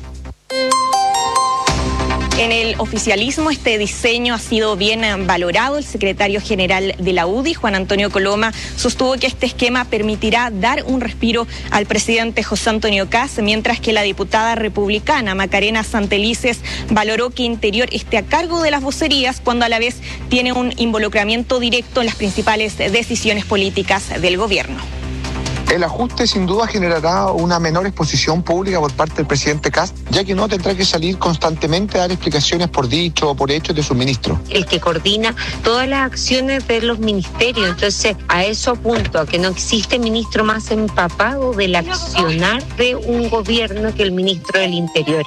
[SPEAKER 12] En el oficialismo este diseño ha sido bien valorado. El secretario general de la U D I, Juan Antonio Coloma, sostuvo que este esquema permitirá dar un respiro al presidente José Antonio Kast, mientras que la diputada republicana Macarena Santelices valoró que Interior esté a cargo de las vocerías cuando a la vez tiene un involucramiento directo en las principales decisiones políticas del gobierno.
[SPEAKER 15] El ajuste sin duda generará una menor exposición pública por parte del presidente Kast, ya que no tendrá que salir constantemente a dar explicaciones por dicho o por hechos de sus ministros.
[SPEAKER 20] El que coordina todas las acciones de los ministerios, entonces a eso apunto, a que no existe ministro más empapado del accionar de un gobierno que el ministro del Interior.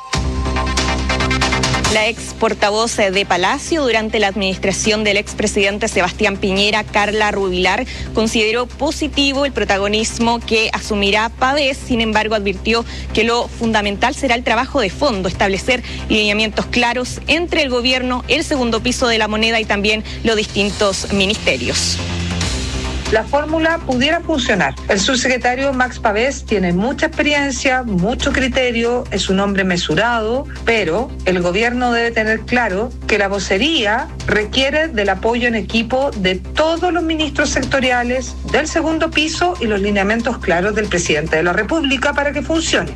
[SPEAKER 12] La ex portavoz de Palacio durante la administración del expresidente Sebastián Piñera, Carla Rubilar, consideró positivo el protagonismo que asumirá Pavés. Sin embargo, advirtió que lo fundamental será el trabajo de fondo, establecer lineamientos claros entre el gobierno, el segundo piso de la moneda y también los distintos ministerios.
[SPEAKER 21] La fórmula pudiera funcionar. El subsecretario Max Pavés tiene mucha experiencia, mucho criterio, es un hombre mesurado, pero el gobierno debe tener claro que la vocería requiere del apoyo en equipo de todos los ministros sectoriales, del segundo piso y los lineamientos claros del presidente de la República para que funcione.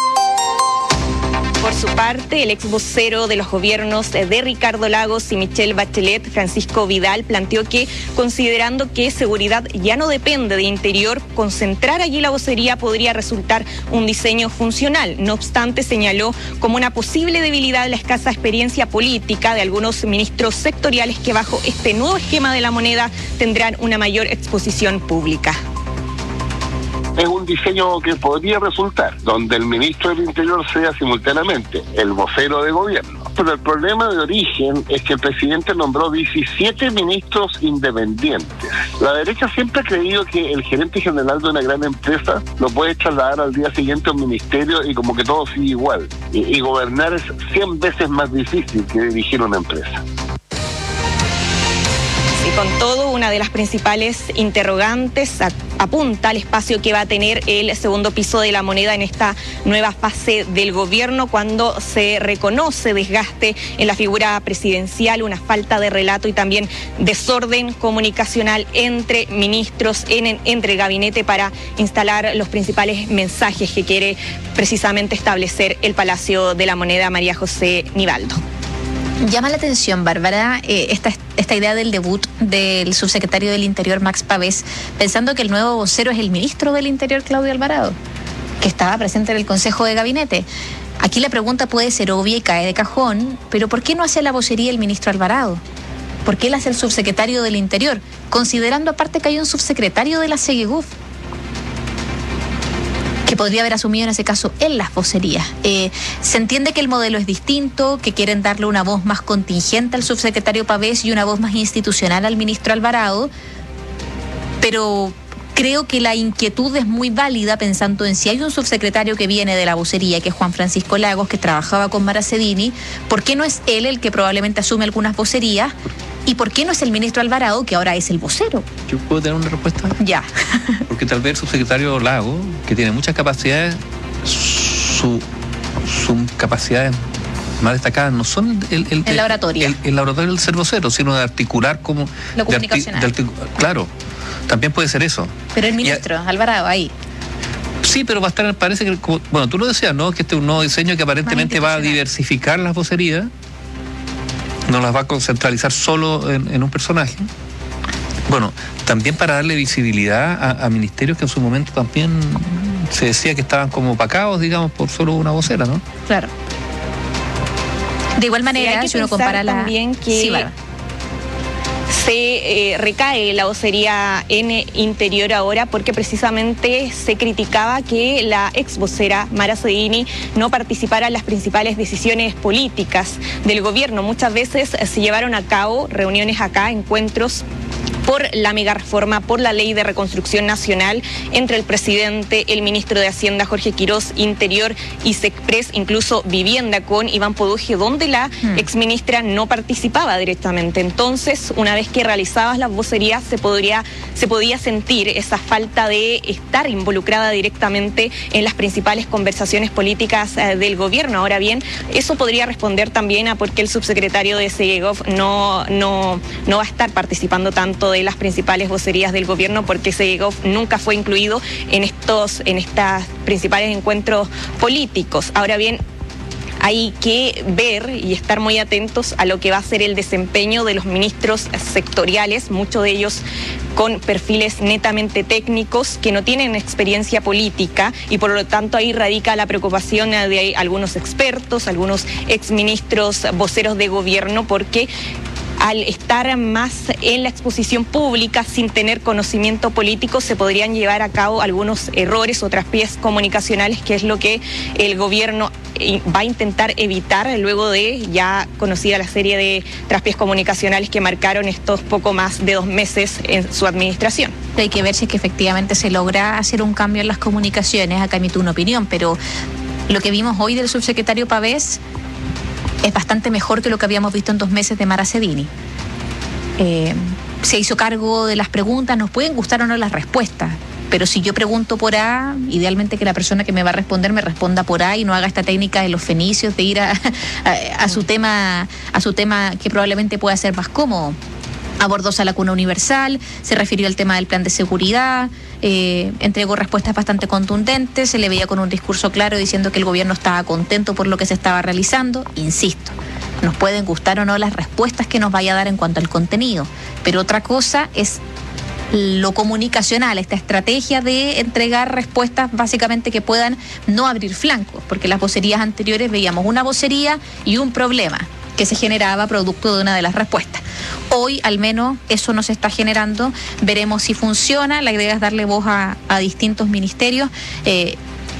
[SPEAKER 12] Por su parte, el ex vocero de los gobiernos de Ricardo Lagos y Michelle Bachelet, Francisco Vidal, planteó que, considerando que seguridad ya no depende de Interior, concentrar allí la vocería podría resultar un diseño funcional. No obstante, señaló como una posible debilidad la escasa experiencia política de algunos ministros sectoriales que bajo este nuevo esquema de la moneda tendrán una mayor exposición pública.
[SPEAKER 23] Es un diseño que podría resultar, donde el ministro del Interior sea simultáneamente el vocero de gobierno, Pero el problema de origen es que el presidente nombró diecisiete ministros independientes. La derecha siempre ha creído que el gerente general de una gran empresa lo puede trasladar al día siguiente a un ministerio y como que todo sigue igual. Y, y gobernar es cien veces más difícil que dirigir una empresa.
[SPEAKER 12] Y con todo, una de las principales interrogantes a, apunta al espacio que va a tener el segundo piso de la moneda en esta nueva fase del gobierno, cuando se reconoce desgaste en la figura presidencial, una falta de relato y también desorden comunicacional entre ministros, en, entre el gabinete para instalar los principales mensajes que quiere precisamente establecer el Palacio de la Moneda. María José Nivaldo.
[SPEAKER 2] Llama la atención, Bárbara, eh, esta, esta idea del debut del subsecretario del Interior, Max Pavés, pensando que el nuevo vocero es el ministro del Interior, Claudio Alvarado, que estaba presente en el Consejo de Gabinete. Aquí la pregunta puede ser obvia y cae de cajón, pero ¿por qué no hace la vocería el ministro Alvarado? ¿Por qué él hace el subsecretario del Interior? Considerando aparte que hay un subsecretario de la Segegov, que podría haber asumido en ese caso él las vocerías. Eh, se entiende que el modelo es distinto, que quieren darle una voz más contingente al subsecretario Pavés y una voz más institucional al ministro Alvarado, pero creo que la inquietud es muy válida pensando en si hay un subsecretario que viene de la vocería, que es Juan Francisco Lagos, que trabajaba con Maracedini, ¿por qué no es él el que probablemente asume algunas vocerías? ¿Y por qué no es el ministro Alvarado, que ahora es el vocero?
[SPEAKER 1] ¿Yo puedo tener una respuesta?
[SPEAKER 2] Ya.
[SPEAKER 1] Porque tal vez el subsecretario Lago, que tiene muchas capacidades, su, sus capacidades más destacadas no son el, el,
[SPEAKER 2] en la oratoria.
[SPEAKER 1] El, el, la oratoria del ser vocero, sino de articular como...
[SPEAKER 2] Lo comunicacional.
[SPEAKER 1] De artic, de artic, claro, también puede ser eso.
[SPEAKER 2] Pero el ministro a, Alvarado ahí.
[SPEAKER 1] Sí, pero va a estar, parece que, bueno, tú lo decías, ¿no? Que este es un nuevo diseño que aparentemente va a diversificar las vocerías. No las va a centralizar solo en, en un personaje. Bueno, también para darle visibilidad a, a ministerios que en su momento también se decía que estaban como opacados, digamos, por solo una vocera, ¿no?
[SPEAKER 2] Claro. De igual manera, sí, si uno compara la...
[SPEAKER 12] también que... Sí, vale. Se eh, recae la vocería en Interior ahora porque precisamente se criticaba que la ex vocera Mara Cedini no participara en las principales decisiones políticas del gobierno. Muchas veces se llevaron a cabo reuniones acá, encuentros por la mega reforma, por la ley de reconstrucción nacional, entre el presidente, el ministro de Hacienda, Jorge Quirós, Interior y Sexpress, incluso Vivienda con Iván Poduje, donde la hmm. exministra no participaba directamente. Entonces, una vez que realizabas las vocerías, se podría, se podía sentir esa falta de estar involucrada directamente en las principales conversaciones políticas eh, del gobierno. Ahora bien, eso podría responder también a por qué el subsecretario de Segegov no, no, no va a estar participando tanto de las principales vocerías del gobierno, porque Segegov nunca fue incluido en estos, en estos principales encuentros políticos. Ahora bien, hay que ver y estar muy atentos a lo que va a ser el desempeño de los ministros sectoriales, muchos de ellos con perfiles netamente técnicos que no tienen experiencia política, y por lo tanto ahí radica la preocupación de algunos expertos, algunos exministros voceros de gobierno, porque al estar más en la exposición pública sin tener conocimiento político se podrían llevar a cabo algunos errores o traspiés comunicacionales, que es lo que el gobierno va a intentar evitar luego de ya conocida la serie de traspiés comunicacionales que marcaron estos poco más de dos meses en su administración.
[SPEAKER 2] Hay que ver si es que efectivamente se logra hacer un cambio en las comunicaciones. Acá emito una opinión, pero lo que vimos hoy del subsecretario Pavés es bastante mejor que lo que habíamos visto en dos meses de Mara Cedini. Eh, se hizo cargo de las preguntas, nos pueden gustar o no las respuestas, pero si yo pregunto por A, idealmente que la persona que me va a responder me responda por A y no haga esta técnica de los fenicios de ir a, a, a su tema, a su tema que probablemente pueda ser más cómodo. Abordó a la cuna universal, se refirió al tema del plan de seguridad, eh, entregó respuestas bastante contundentes, se le veía con un discurso claro diciendo que el gobierno estaba contento por lo que se estaba realizando. Insisto, nos pueden gustar o no las respuestas que nos vaya a dar en cuanto al contenido, pero otra cosa es lo comunicacional, esta estrategia de entregar respuestas básicamente que puedan no abrir flancos, porque las vocerías anteriores veíamos una vocería y un problema que se generaba producto de una de las respuestas. Hoy al menos eso no se está generando, veremos si funciona. La idea es darle voz a, a distintos ministerios. Eh,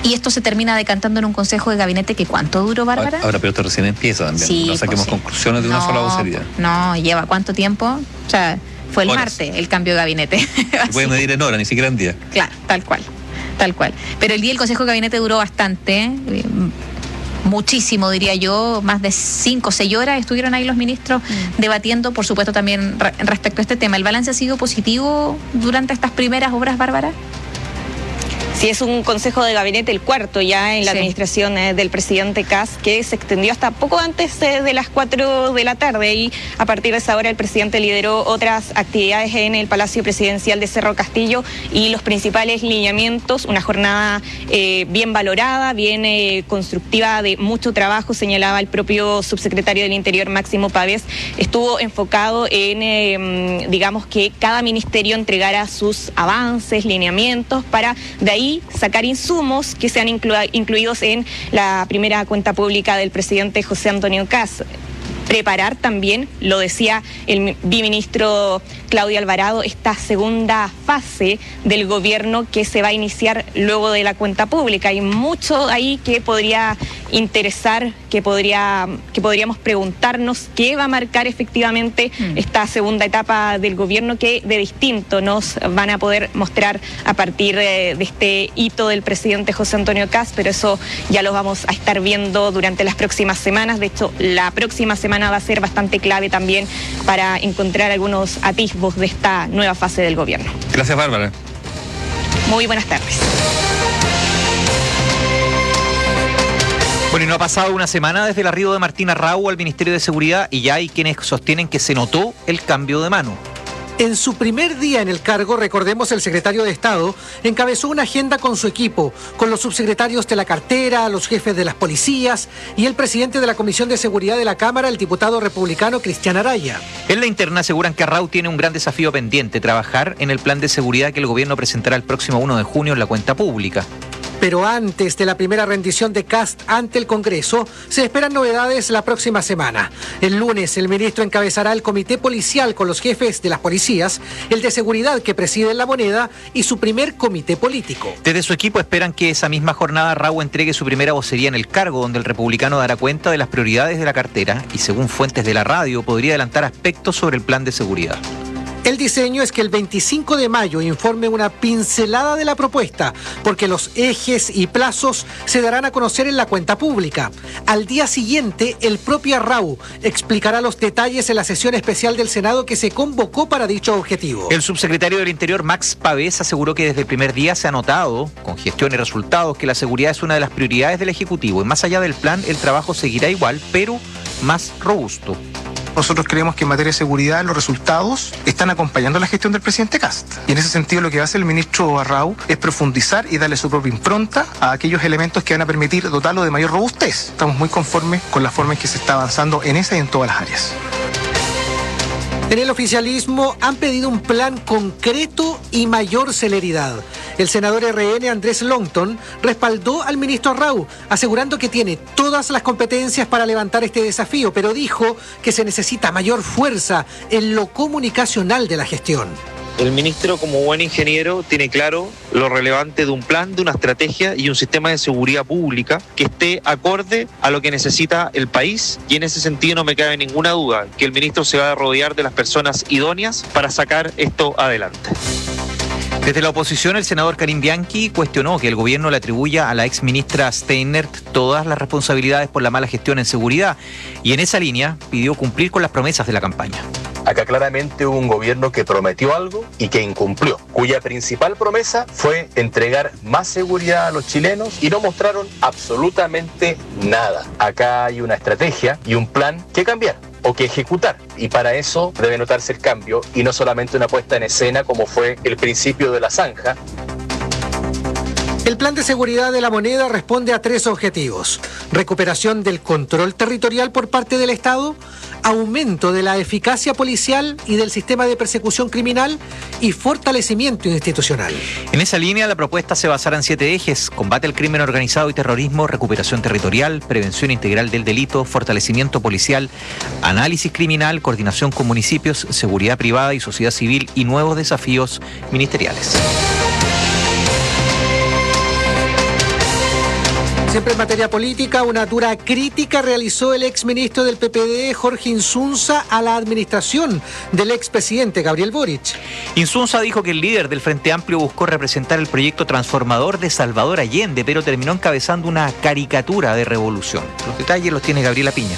[SPEAKER 3] Y esto se termina decantando en un consejo de gabinete que ¿cuánto duró, Bárbara?
[SPEAKER 1] Ahora, pero esto recién empieza también.
[SPEAKER 3] Sí,
[SPEAKER 1] no saquemos
[SPEAKER 3] pues sí.
[SPEAKER 1] conclusiones de
[SPEAKER 3] no,
[SPEAKER 1] una sola vocería.
[SPEAKER 3] No, lleva ¿cuánto tiempo? O sea, fue el
[SPEAKER 1] Horas.
[SPEAKER 3] martes el cambio de gabinete.
[SPEAKER 1] Se puede medir en horas, ni siquiera en días.
[SPEAKER 3] Claro, tal cual, tal cual. Pero el día del consejo de gabinete duró bastante, eh, muchísimo diría yo, más de cinco o seis horas estuvieron ahí los ministros mm. debatiendo, por supuesto también re- respecto a este tema. ¿El balance ha sido positivo durante estas primeras obras, Bárbara?
[SPEAKER 12] Sí, es un consejo de gabinete, el cuarto ya en la
[SPEAKER 3] Sí.
[SPEAKER 12] administración eh, del presidente Kast, que se extendió hasta poco antes eh, de las cuatro de la tarde, y a partir de esa hora el presidente lideró otras actividades en el Palacio Presidencial de Cerro Castillo y los principales lineamientos, una jornada eh, bien valorada, bien eh, constructiva, de mucho trabajo, señalaba el propio subsecretario del Interior, Máximo Pavés, estuvo enfocado en, eh, digamos, que cada ministerio entregara sus avances, lineamientos, para de ahí sacar insumos que sean inclu- incluidos en la primera cuenta pública del presidente José Antonio Kast. Preparar también, lo decía el biministro Claudio Alvarado, esta segunda fase del gobierno que se va a iniciar luego de la cuenta pública. Hay mucho ahí que podría interesar, que podría que podríamos preguntarnos qué va a marcar efectivamente mm. esta segunda etapa del gobierno, que de distinto nos van a poder mostrar a partir de, de este hito del presidente José Antonio Kast, pero eso ya lo vamos a estar viendo durante las próximas semanas. De hecho, la próxima semana va a ser bastante clave también para encontrar algunos atisbos de esta nueva fase del gobierno.
[SPEAKER 1] Gracias, Bárbara.
[SPEAKER 12] Muy buenas tardes.
[SPEAKER 4] Bueno, y no ha pasado una semana desde el arribo de Martina Raúl al Ministerio de Seguridad y ya hay quienes sostienen que se notó el cambio de mano.
[SPEAKER 5] En su primer día en el cargo, recordemos, el secretario de Estado encabezó una agenda con su equipo, con los subsecretarios de la cartera, los jefes de las policías y el presidente de la Comisión de Seguridad de la Cámara, el diputado republicano Cristian Araya.
[SPEAKER 4] En la interna aseguran que Raúl tiene un gran desafío pendiente, trabajar en el plan de seguridad que el gobierno presentará el próximo uno de junio en la cuenta pública.
[SPEAKER 5] Pero antes de la primera rendición de Kast ante el Congreso, se esperan novedades la próxima semana. El lunes, el ministro encabezará el comité policial con los jefes de las policías, el de seguridad que preside La Moneda y su primer comité político.
[SPEAKER 4] Desde su equipo esperan que esa misma jornada Raúl entregue su primera vocería en el cargo, donde el republicano dará cuenta de las prioridades de la cartera y, según fuentes de la radio, podría adelantar aspectos sobre el plan de seguridad.
[SPEAKER 5] El diseño es que el veinticinco de mayo informe una pincelada de la propuesta, porque los ejes y plazos se darán a conocer en la cuenta pública. Al día siguiente, el propio Arrau explicará los detalles en la sesión especial del Senado que se convocó para dicho objetivo.
[SPEAKER 4] El subsecretario del Interior, Max Pavés, aseguró que desde el primer día se ha notado, con gestión y resultados, que la seguridad es una de las prioridades del Ejecutivo. Y más allá del plan, el trabajo seguirá igual, pero más robusto.
[SPEAKER 18] Nosotros creemos que en materia de seguridad los resultados están acompañando la gestión del presidente Kast. Y en ese sentido lo que va a hacer el ministro Arrau es profundizar y darle su propia impronta a aquellos elementos que van a permitir dotarlo de mayor robustez. Estamos muy conformes con la forma en que se está avanzando en esa y en todas las áreas.
[SPEAKER 5] En el oficialismo han pedido un plan concreto y mayor celeridad. El senador R N Andrés Longton respaldó al ministro Arrau, asegurando que tiene todas las competencias para levantar este desafío, pero dijo que se necesita mayor fuerza en lo comunicacional de la gestión.
[SPEAKER 6] El ministro, como buen ingeniero, tiene claro lo relevante de un plan, de una estrategia y un sistema de seguridad pública que esté acorde a lo que necesita el país, y en ese sentido no me cabe ninguna duda que el ministro se va a rodear de las personas idóneas para sacar esto adelante.
[SPEAKER 4] Desde la oposición, el senador Karim Bianchi cuestionó que el gobierno le atribuya a la exministra Steinert todas las responsabilidades por la mala gestión en seguridad, y en esa línea pidió cumplir con las promesas de la campaña.
[SPEAKER 8] Acá claramente hubo un gobierno que prometió algo y que incumplió, cuya principal promesa fue entregar más seguridad a los chilenos, y no mostraron absolutamente nada. Acá hay una estrategia y un plan que cambiar o que ejecutar, y para eso debe notarse el cambio y no solamente una puesta en escena como fue el principio de la zanja.
[SPEAKER 5] El plan de seguridad de La Moneda responde a tres objetivos: recuperación del control territorial por parte del Estado, aumento de la eficacia policial y del sistema de persecución criminal y fortalecimiento institucional.
[SPEAKER 4] En esa línea, la propuesta se basará en siete ejes: combate al crimen organizado y terrorismo, recuperación territorial, prevención integral del delito, fortalecimiento policial, análisis criminal, coordinación con municipios, seguridad privada y sociedad civil, y nuevos desafíos ministeriales.
[SPEAKER 5] Siempre en materia política, una dura crítica realizó el exministro del P P D, Jorge Insunza, a la administración del expresidente Gabriel Boric.
[SPEAKER 4] Insunza dijo que el líder del Frente Amplio buscó representar el proyecto transformador de Salvador Allende, pero terminó encabezando una caricatura de revolución. Los detalles los tiene Gabriela Piña.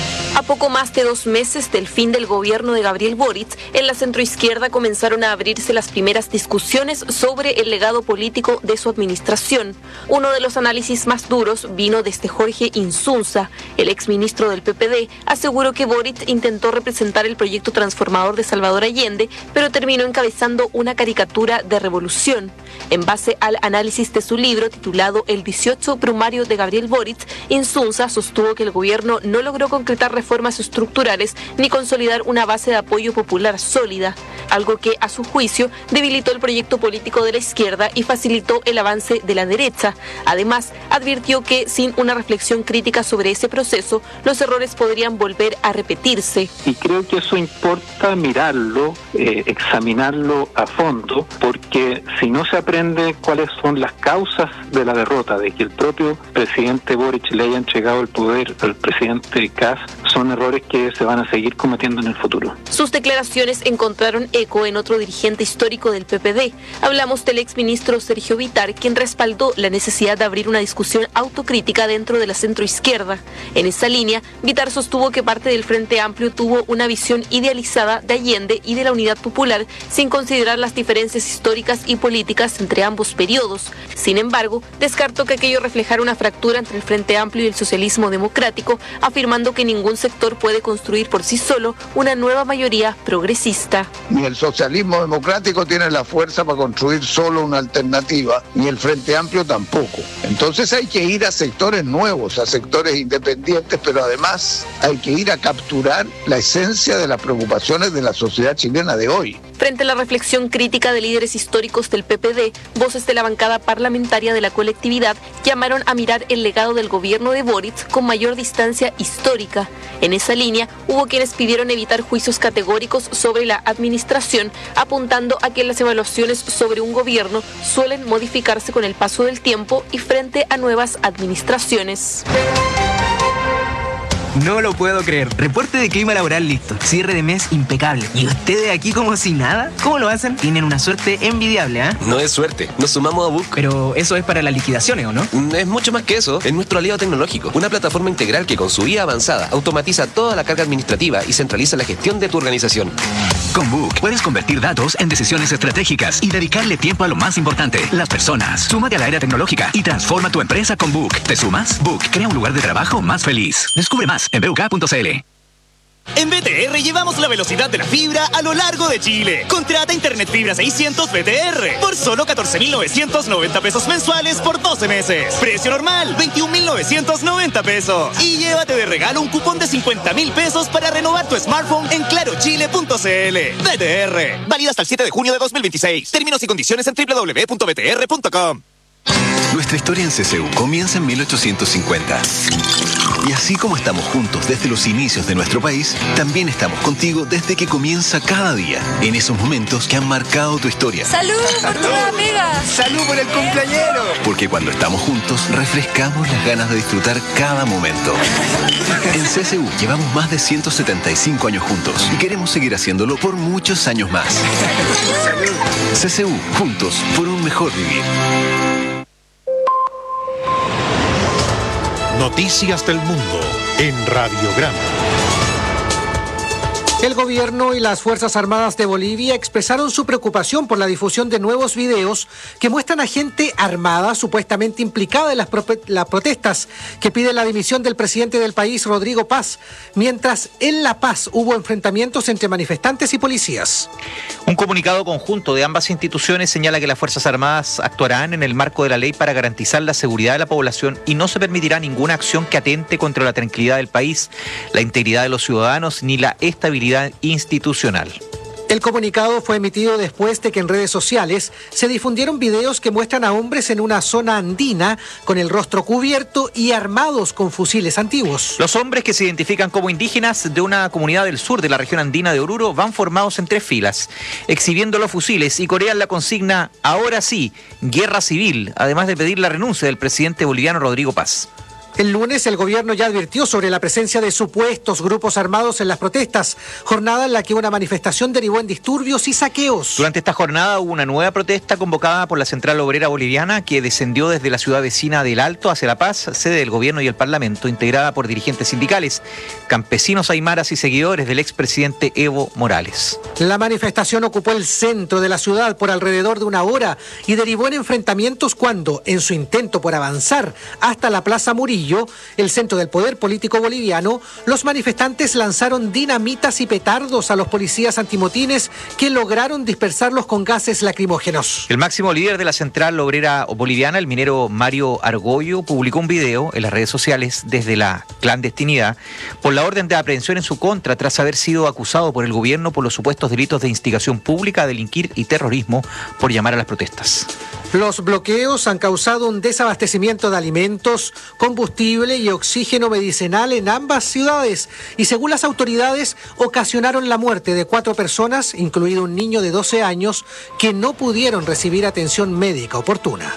[SPEAKER 7] A poco más de dos meses del fin del gobierno de Gabriel Boric, en la centroizquierda comenzaron a abrirse las primeras discusiones sobre el legado político de su administración. Uno de los análisis más duros vino desde Jorge Insunza. El exministro del P P D aseguró que Boric intentó representar el proyecto transformador de Salvador Allende, pero terminó encabezando una caricatura de revolución. En base al análisis de su libro titulado El dieciocho Brumario de Gabriel Boric, Insunza sostuvo que el gobierno no logró concretar reformas estructurales ni consolidar una base de apoyo popular sólida, algo que, a su juicio, debilitó el proyecto político de la izquierda y facilitó el avance de la derecha. Además, advirtió que, sin una reflexión crítica sobre ese proceso, los errores podrían volver a repetirse.
[SPEAKER 9] Y creo que eso importa mirarlo, eh, examinarlo a fondo, porque si no se aprende cuáles son las causas de la derrota, de que el propio presidente Boric le haya entregado el poder al presidente Kast, son errores que se van a seguir cometiendo en el futuro.
[SPEAKER 7] Sus declaraciones encontraron eco en otro dirigente histórico del P P D. Hablamos del exministro Sergio Vittar, quien respaldó la necesidad de abrir una discusión autocrítica dentro de la centroizquierda. En esa línea, Vittar sostuvo que parte del Frente Amplio tuvo una visión idealizada de Allende y de la Unidad Popular, sin considerar las diferencias históricas y políticas entre ambos periodos. Sin embargo, descartó que aquello reflejara una fractura entre el Frente Amplio y el socialismo democrático, afirmando que ningún sector puede construir por sí solo una nueva mayoría progresista.
[SPEAKER 13] Ni el socialismo democrático tiene la fuerza para construir solo una alternativa, ni el Frente Amplio tampoco. Entonces hay que ir a sectores nuevos, a sectores independientes, pero además hay que ir a capturar la esencia de las preocupaciones de la sociedad chilena de hoy.
[SPEAKER 7] Frente a la reflexión crítica de líderes históricos del P P D, voces de la bancada parlamentaria de la colectividad llamaron a mirar el legado del gobierno de Boric con mayor distancia histórica. En esa línea, hubo quienes pidieron evitar juicios categóricos sobre la administración, apuntando a que las evaluaciones sobre un gobierno suelen modificarse con el paso del tiempo y frente a nuevas administraciones.
[SPEAKER 24] No lo puedo creer. Reporte de clima laboral listo. Cierre de mes impecable. ¿Y ustedes aquí como si nada? ¿Cómo lo hacen? Tienen una suerte envidiable, ¿ah? ¿eh?
[SPEAKER 25] No es suerte. Nos sumamos a Book.
[SPEAKER 24] Pero eso es para las liquidaciones, ¿o no?
[SPEAKER 25] Es mucho más que eso. Es nuestro aliado tecnológico. Una plataforma integral que con su I A avanzada automatiza toda la carga administrativa y centraliza la gestión de tu organización.
[SPEAKER 22] Con Book puedes convertir datos en decisiones estratégicas y dedicarle tiempo a lo más importante, las personas. Súmate a la era tecnológica y transforma tu empresa con Book. ¿Te sumas? Book crea un lugar de trabajo más feliz. Descubre más en b u k punto c l.
[SPEAKER 26] En B T R llevamos la velocidad de la fibra a lo largo de Chile. Contrata Internet Fibra seiscientos B T R por solo catorce mil novecientos noventa pesos mensuales por doce meses. Precio normal, veintiún mil novecientos noventa pesos. Y llévate de regalo un cupón de cincuenta mil pesos para renovar tu smartphone en claro chile punto c l. B T R. Válida hasta el siete de junio de dos mil veintiséis. Términos y condiciones en w w w punto b t r punto com.
[SPEAKER 19] Nuestra historia en C C U comienza en mil ochocientos cincuenta. Y así como estamos juntos desde los inicios de nuestro país, también estamos contigo desde que comienza cada día, en esos momentos que han marcado tu historia.
[SPEAKER 27] ¡Salud por tus amigas!
[SPEAKER 19] ¡Salud por el cumpleañero! Porque cuando estamos juntos, refrescamos las ganas de disfrutar cada momento. En C C U llevamos más de ciento setenta y cinco años juntos y queremos seguir haciéndolo por muchos años más. ¡Salud! C C U, juntos por un mejor vivir.
[SPEAKER 11] Noticias del Mundo en Radiograma.
[SPEAKER 5] El gobierno y las Fuerzas Armadas de Bolivia expresaron su preocupación por la difusión de nuevos videos que muestran a gente armada supuestamente implicada en las, pro las protestas que piden la dimisión del presidente del país, Rodrigo Paz, mientras en La Paz hubo enfrentamientos entre manifestantes y policías.
[SPEAKER 4] Un comunicado conjunto de ambas instituciones señala que las Fuerzas Armadas actuarán en el marco de la ley para garantizar la seguridad de la población y no se permitirá ninguna acción que atente contra la tranquilidad del país, la integridad de los ciudadanos ni la estabilidad institucional.
[SPEAKER 5] El comunicado fue emitido después de que en redes sociales se difundieron videos que muestran a hombres en una zona andina con el rostro cubierto y armados con fusiles antiguos.
[SPEAKER 4] Los hombres, que se identifican como indígenas de una comunidad del sur de la región andina de Oruro, van formados en tres filas, exhibiendo los fusiles y corean la consigna "ahora sí, guerra civil", además de pedir la renuncia del presidente boliviano Rodrigo Paz.
[SPEAKER 5] El lunes el gobierno ya advirtió sobre la presencia de supuestos grupos armados en las protestas, jornada en la que una manifestación derivó en disturbios y saqueos.
[SPEAKER 4] Durante esta jornada hubo una nueva protesta convocada por la Central Obrera Boliviana, que descendió desde la ciudad vecina del Alto hacia La Paz, sede del gobierno y el Parlamento, integrada por dirigentes sindicales, campesinos aymaras y seguidores del expresidente Evo Morales.
[SPEAKER 5] La manifestación ocupó el centro de la ciudad por alrededor de una hora y derivó en enfrentamientos cuando, en su intento por avanzar hasta la Plaza Murillo, el centro del poder político boliviano, los manifestantes lanzaron dinamitas y petardos a los policías antimotines, que lograron dispersarlos con gases lacrimógenos.
[SPEAKER 4] El máximo líder de la Central Obrera Boliviana, el minero Mario Argollo, publicó un video en las redes sociales desde la clandestinidad por la orden de aprehensión en su contra, tras haber sido acusado por el gobierno por los supuestos delitos de instigación pública, delinquir y terrorismo por llamar a las protestas.
[SPEAKER 5] Los bloqueos han causado un desabastecimiento de alimentos, combustible y oxígeno medicinal en ambas ciudades y, según las autoridades, ocasionaron la muerte de cuatro personas, incluido un niño de doce años, que no pudieron recibir atención médica oportuna.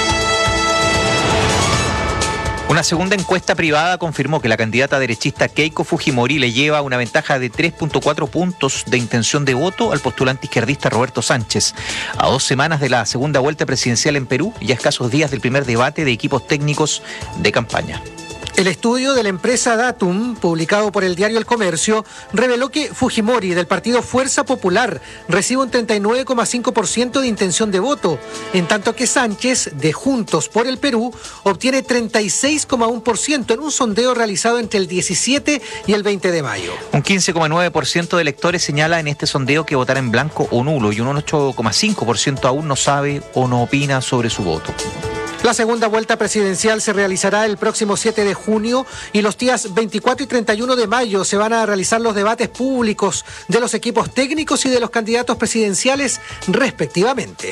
[SPEAKER 4] Una segunda encuesta privada confirmó que la candidata derechista Keiko Fujimori le lleva una ventaja de tres punto cuatro puntos de intención de voto al postulante izquierdista Roberto Sánchez, a dos semanas de la segunda vuelta presidencial en Perú y a escasos días del primer debate de equipos técnicos de campaña.
[SPEAKER 5] El estudio de la empresa Datum, publicado por el diario El Comercio, reveló que Fujimori, del partido Fuerza Popular, recibe un treinta y nueve coma cinco por ciento de intención de voto, en tanto que Sánchez, de Juntos por el Perú, obtiene treinta y seis coma uno por ciento en un sondeo realizado entre el diecisiete y el veinte de mayo.
[SPEAKER 4] Un quince coma nueve por ciento de electores señala en este sondeo que votará en blanco o nulo, y un ocho coma cinco por ciento aún no sabe o no opina sobre su voto.
[SPEAKER 5] La segunda vuelta presidencial se realizará el próximo siete de junio y los días veinticuatro y treinta y uno de mayo se van a realizar los debates públicos de los equipos técnicos y de los candidatos presidenciales respectivamente.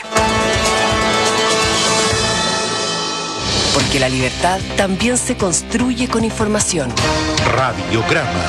[SPEAKER 10] Porque la libertad también se construye con información.
[SPEAKER 11] Radiograma.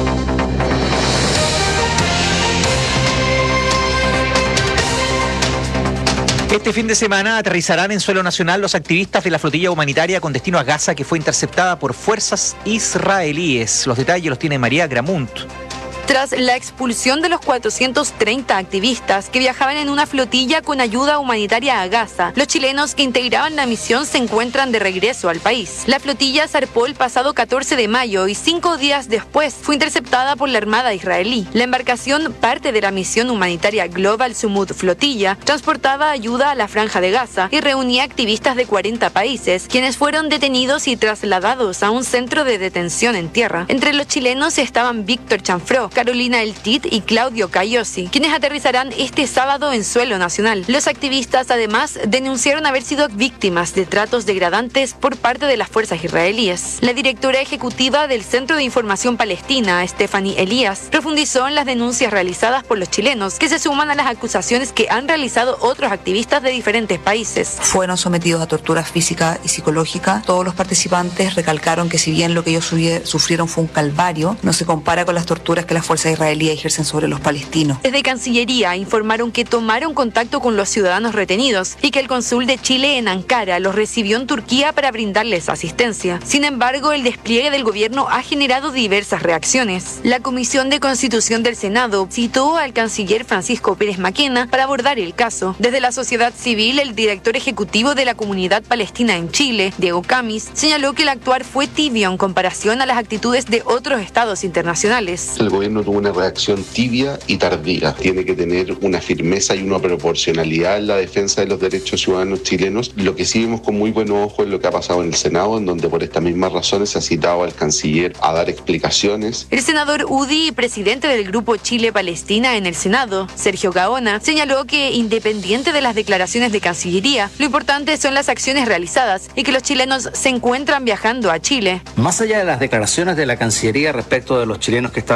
[SPEAKER 4] Este fin de semana aterrizarán en suelo nacional los activistas de la flotilla humanitaria con destino a Gaza, que fue interceptada por fuerzas israelíes. Los detalles los tiene María Gramunt.
[SPEAKER 14] Tras la expulsión de los cuatrocientos treinta activistas que viajaban en una flotilla con ayuda humanitaria a Gaza, los chilenos que integraban la misión se encuentran de regreso al país. La flotilla zarpó el pasado catorce de mayo y cinco días después fue interceptada por la Armada israelí. La embarcación, parte de la misión humanitaria Global Sumud Flotilla, transportaba ayuda a la Franja de Gaza y reunía activistas de cuarenta países, quienes fueron detenidos y trasladados a un centro de detención en tierra. Entre los chilenos estaban Víctor Chanfró, Carolina El Tit y Claudio Cayosi, quienes aterrizarán este sábado en suelo nacional. Los activistas además denunciaron haber sido víctimas de tratos degradantes por parte de las fuerzas israelíes. La directora ejecutiva del Centro de Información Palestina, Stephanie Elías, profundizó en las denuncias realizadas por los chilenos, que se suman a las acusaciones que han realizado otros activistas de diferentes países.
[SPEAKER 15] Fueron sometidos a tortura física y psicológica. Todos los participantes recalcaron que si bien lo que ellos sufrieron fue un calvario, no se compara con las torturas que las fuerzas israelíes ejercen sobre los palestinos.
[SPEAKER 14] Desde Cancillería informaron que tomaron contacto con los ciudadanos retenidos y que el cónsul de Chile en Ankara los recibió en Turquía para brindarles asistencia. Sin embargo, el despliegue del gobierno ha generado diversas reacciones. La Comisión de Constitución del Senado citó al canciller Francisco Pérez Maquena para abordar el caso. Desde la sociedad civil, el director ejecutivo de la Comunidad Palestina en Chile, Diego Camis, señaló que el actuar fue tibio en comparación a las actitudes de otros estados internacionales.
[SPEAKER 16] El gobierno tuvo una reacción tibia y tardía. Tiene que tener una firmeza y una proporcionalidad en la defensa de los derechos ciudadanos chilenos. Lo que sí vemos con muy buen ojo es lo que ha pasado en el Senado, en donde por estas mismas razones se ha citado al canciller a dar explicaciones.
[SPEAKER 14] El senador Udi y presidente del Grupo Chile-Palestina en el Senado, Sergio Gaona, señaló que, independiente de las declaraciones de Cancillería, lo importante son las acciones realizadas y que los chilenos se encuentran viajando a Chile.
[SPEAKER 17] Más allá de las declaraciones de la Cancillería respecto de los chilenos que estaban en la flotilla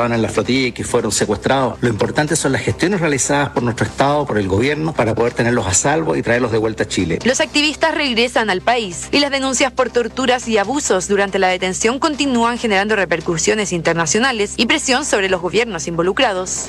[SPEAKER 1] flotilla y que fueron secuestrados. Lo importante son las gestiones realizadas por nuestro Estado, por el gobierno, para poder tenerlos a salvo y traerlos de vuelta a Chile.
[SPEAKER 14] Los activistas regresan al país y las denuncias por torturas y abusos durante la detención continúan generando repercusiones internacionales y presión sobre los gobiernos involucrados.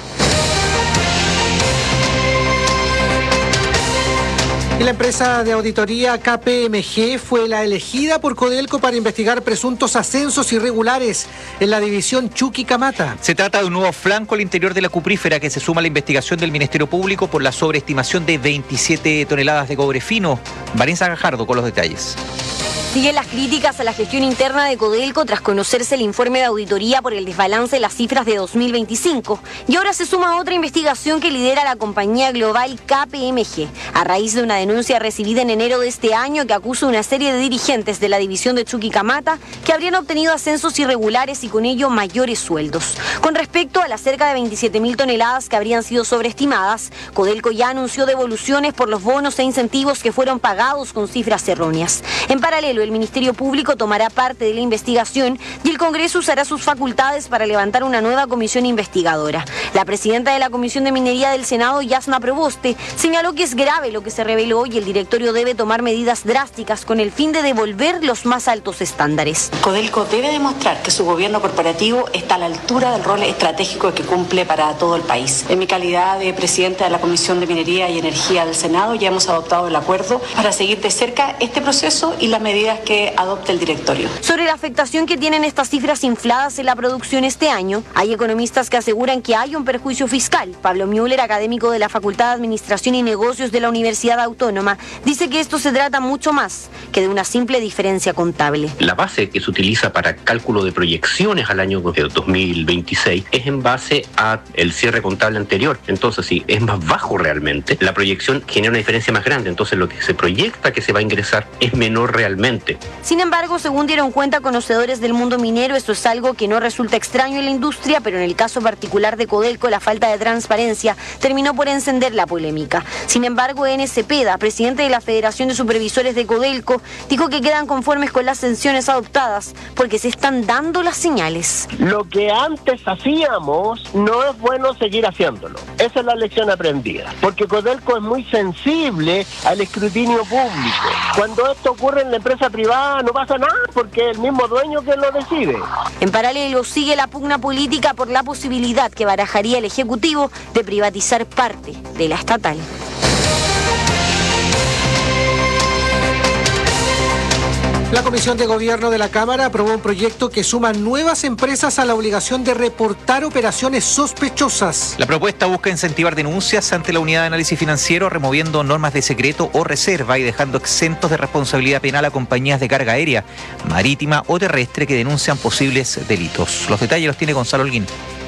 [SPEAKER 5] Y la empresa de auditoría K P M G fue la elegida por Codelco para investigar presuntos ascensos irregulares en la división Chuquicamata.
[SPEAKER 4] Se trata de un nuevo flanco al interior de la cuprífera que se suma a la investigación del Ministerio Público por la sobreestimación de veintisiete toneladas de cobre fino. Vanessa Gajardo con los detalles.
[SPEAKER 2] Siguen las críticas a la gestión interna de Codelco tras conocerse el informe de auditoría por el desbalance de las cifras de dos mil veinticinco. Y ahora se suma otra investigación que lidera la compañía global K P M G, a raíz de una denuncia recibida en enero de este año que acusa a una serie de dirigentes de la división de Chuquicamata que habrían obtenido ascensos irregulares y con ello mayores sueldos. Con respecto a las cerca de veintisiete mil toneladas que habrían sido sobreestimadas, Codelco ya anunció devoluciones por los bonos e incentivos que fueron pagados con cifras erróneas. En paralelo, el Ministerio Público tomará parte de la investigación y el Congreso usará sus facultades para levantar una nueva comisión investigadora. La presidenta de la Comisión de Minería del Senado, Yasna Proboste, señaló que es grave lo que se reveló y el directorio debe tomar medidas drásticas con el fin de devolver los más altos estándares.
[SPEAKER 3] Codelco debe demostrar que su gobierno corporativo está a la altura del rol estratégico que cumple para todo el país. En mi calidad de presidenta de la Comisión de Minería y Energía del Senado, ya hemos adoptado el acuerdo para seguir de cerca este proceso y las medidas que adopte el directorio.
[SPEAKER 2] Sobre la afectación que tienen estas cifras infladas en la producción este año, hay economistas que aseguran que hay un perjuicio fiscal. Pablo Müller, académico de la Facultad de Administración y Negocios de la Universidad Autónoma, dice que esto se trata mucho más que de una simple diferencia contable.
[SPEAKER 17] La base que se utiliza para cálculo de proyecciones al año dos mil veintiséis es en base a el cierre contable anterior. Entonces, si es más bajo realmente, la proyección genera una diferencia más grande. Entonces, lo que se proyecta que se va a ingresar es menor realmente.
[SPEAKER 2] Sin embargo, según dieron cuenta conocedores del mundo minero, esto es algo que no resulta extraño en la industria, pero en el caso particular de Codelco, la falta de transparencia terminó por encender la polémica. Sin embargo, N. Cepeda, presidente de la Federación de Supervisores de Codelco, dijo que quedan conformes con las sanciones adoptadas porque se están dando las señales.
[SPEAKER 20] Lo que antes hacíamos no es bueno seguir haciéndolo. Esa es la lección aprendida, porque Codelco es muy sensible al escrutinio público. Cuando esto ocurre en la empresa privada no pasa nada porque es el mismo dueño que lo decide.
[SPEAKER 2] En paralelo sigue la pugna política por la posibilidad que barajaría el Ejecutivo de privatizar parte de la estatal.
[SPEAKER 5] La Comisión de Gobierno de la Cámara aprobó un proyecto que suma nuevas empresas a la obligación de reportar operaciones sospechosas.
[SPEAKER 4] La propuesta busca incentivar denuncias ante la Unidad de Análisis Financiero, removiendo normas de secreto o reserva y dejando exentos de responsabilidad penal a compañías de carga aérea, marítima o terrestre que denuncian posibles delitos. Los detalles los tiene Gonzalo Holguín.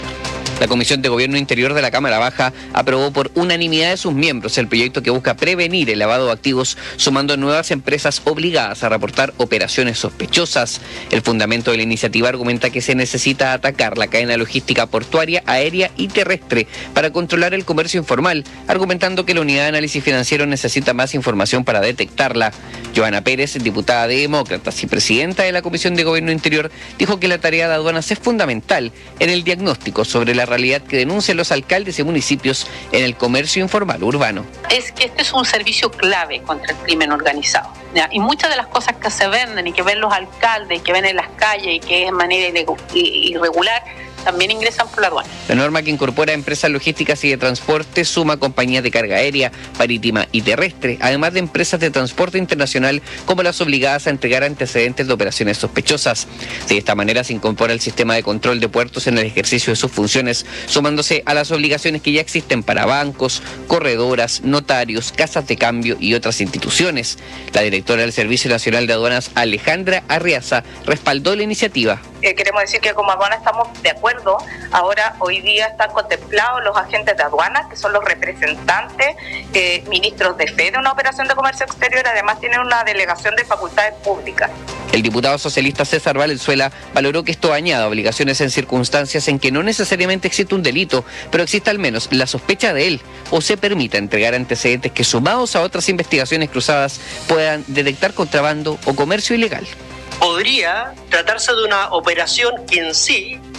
[SPEAKER 21] La Comisión de Gobierno Interior de la Cámara Baja aprobó por unanimidad de sus miembros el proyecto que busca prevenir el lavado de activos, sumando nuevas empresas obligadas a reportar operaciones sospechosas. El fundamento de la iniciativa argumenta que se necesita atacar la cadena logística portuaria, aérea y terrestre para controlar el comercio informal, argumentando que la Unidad de Análisis Financiero necesita más información para detectarla. Joana Pérez, diputada de Demócratas y presidenta de la Comisión de Gobierno Interior, dijo que la tarea de aduanas es fundamental en el diagnóstico sobre la realidad que denuncian los alcaldes y municipios en el comercio informal urbano.
[SPEAKER 23] Es que este es un servicio clave contra el crimen organizado, ¿ya? Y muchas de las cosas que se venden y que ven los alcaldes, que ven en las calles y que es de manera irregular, también ingresan por la aduana.
[SPEAKER 21] La norma que incorpora empresas logísticas y de transporte suma compañías de carga aérea, marítima y terrestre, además de empresas de transporte internacional como las obligadas a entregar antecedentes de operaciones sospechosas. De esta manera se incorpora el sistema de control de puertos en el ejercicio de sus funciones, sumándose a las obligaciones que ya existen para bancos, corredoras, notarios, casas de cambio y otras instituciones. La directora del Servicio Nacional de Aduanas, Alejandra Arriaza, respaldó la iniciativa.
[SPEAKER 28] Eh, queremos decir que como aduana estamos de acuerdo. Ahora, hoy día están contemplados los agentes de aduanas, que son los representantes, eh, ministros de fe de una operación de comercio exterior, además tienen una delegación de facultades públicas.
[SPEAKER 21] El diputado socialista César Valenzuela valoró que esto añada obligaciones en circunstancias en que no necesariamente existe un delito, pero existe al menos la sospecha de él, o se permita entregar antecedentes que, sumados a otras investigaciones cruzadas, puedan detectar contrabando o comercio ilegal.
[SPEAKER 29] Podría tratarse de una operación que en sí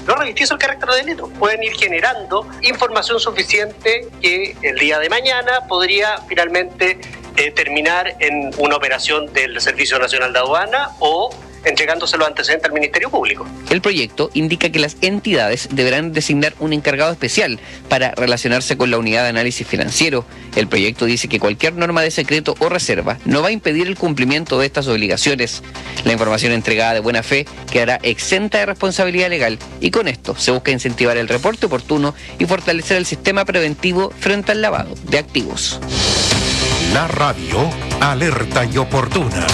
[SPEAKER 6] no revistieron el carácter de delito. Pueden ir generando información suficiente que el día de mañana podría finalmente eh, terminar en una operación del Servicio Nacional de Aduana o entregándose los antecedentes al Ministerio Público.
[SPEAKER 21] El proyecto indica que las entidades deberán designar un encargado especial para relacionarse con la unidad de análisis financiero. El proyecto dice que cualquier norma de secreto o reserva no va a impedir el cumplimiento de estas obligaciones. La información entregada de buena fe quedará exenta de responsabilidad legal y con esto se busca incentivar el reporte oportuno y fortalecer el sistema preventivo frente al lavado de activos.
[SPEAKER 11] La radio alerta y oportuna.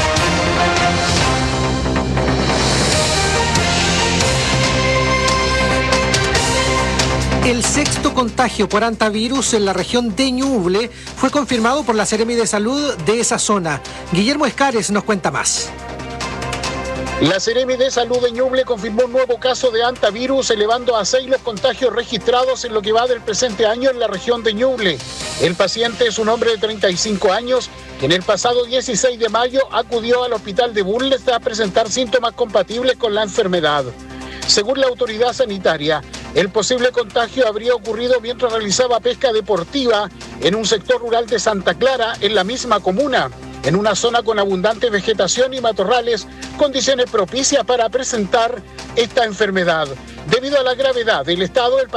[SPEAKER 5] El sexto contagio por hantavirus en la región de Ñuble fue confirmado por la Seremi de Salud de esa zona. Guillermo Escares nos cuenta más.
[SPEAKER 7] La Seremi de Salud de Ñuble confirmó un nuevo caso de hantavirus, elevando a seis los contagios registrados en lo que va del presente año en la región de Ñuble. El paciente es un hombre de treinta y cinco años que en el pasado dieciséis de mayo acudió al hospital de Bulnes a presentar síntomas compatibles con la enfermedad. Según la autoridad sanitaria, el posible contagio habría ocurrido mientras realizaba pesca deportiva en un sector rural de Santa Clara, en la misma comuna, en una zona con abundante vegetación y matorrales, condiciones propicias para presentar esta enfermedad. Debido a la gravedad del estado del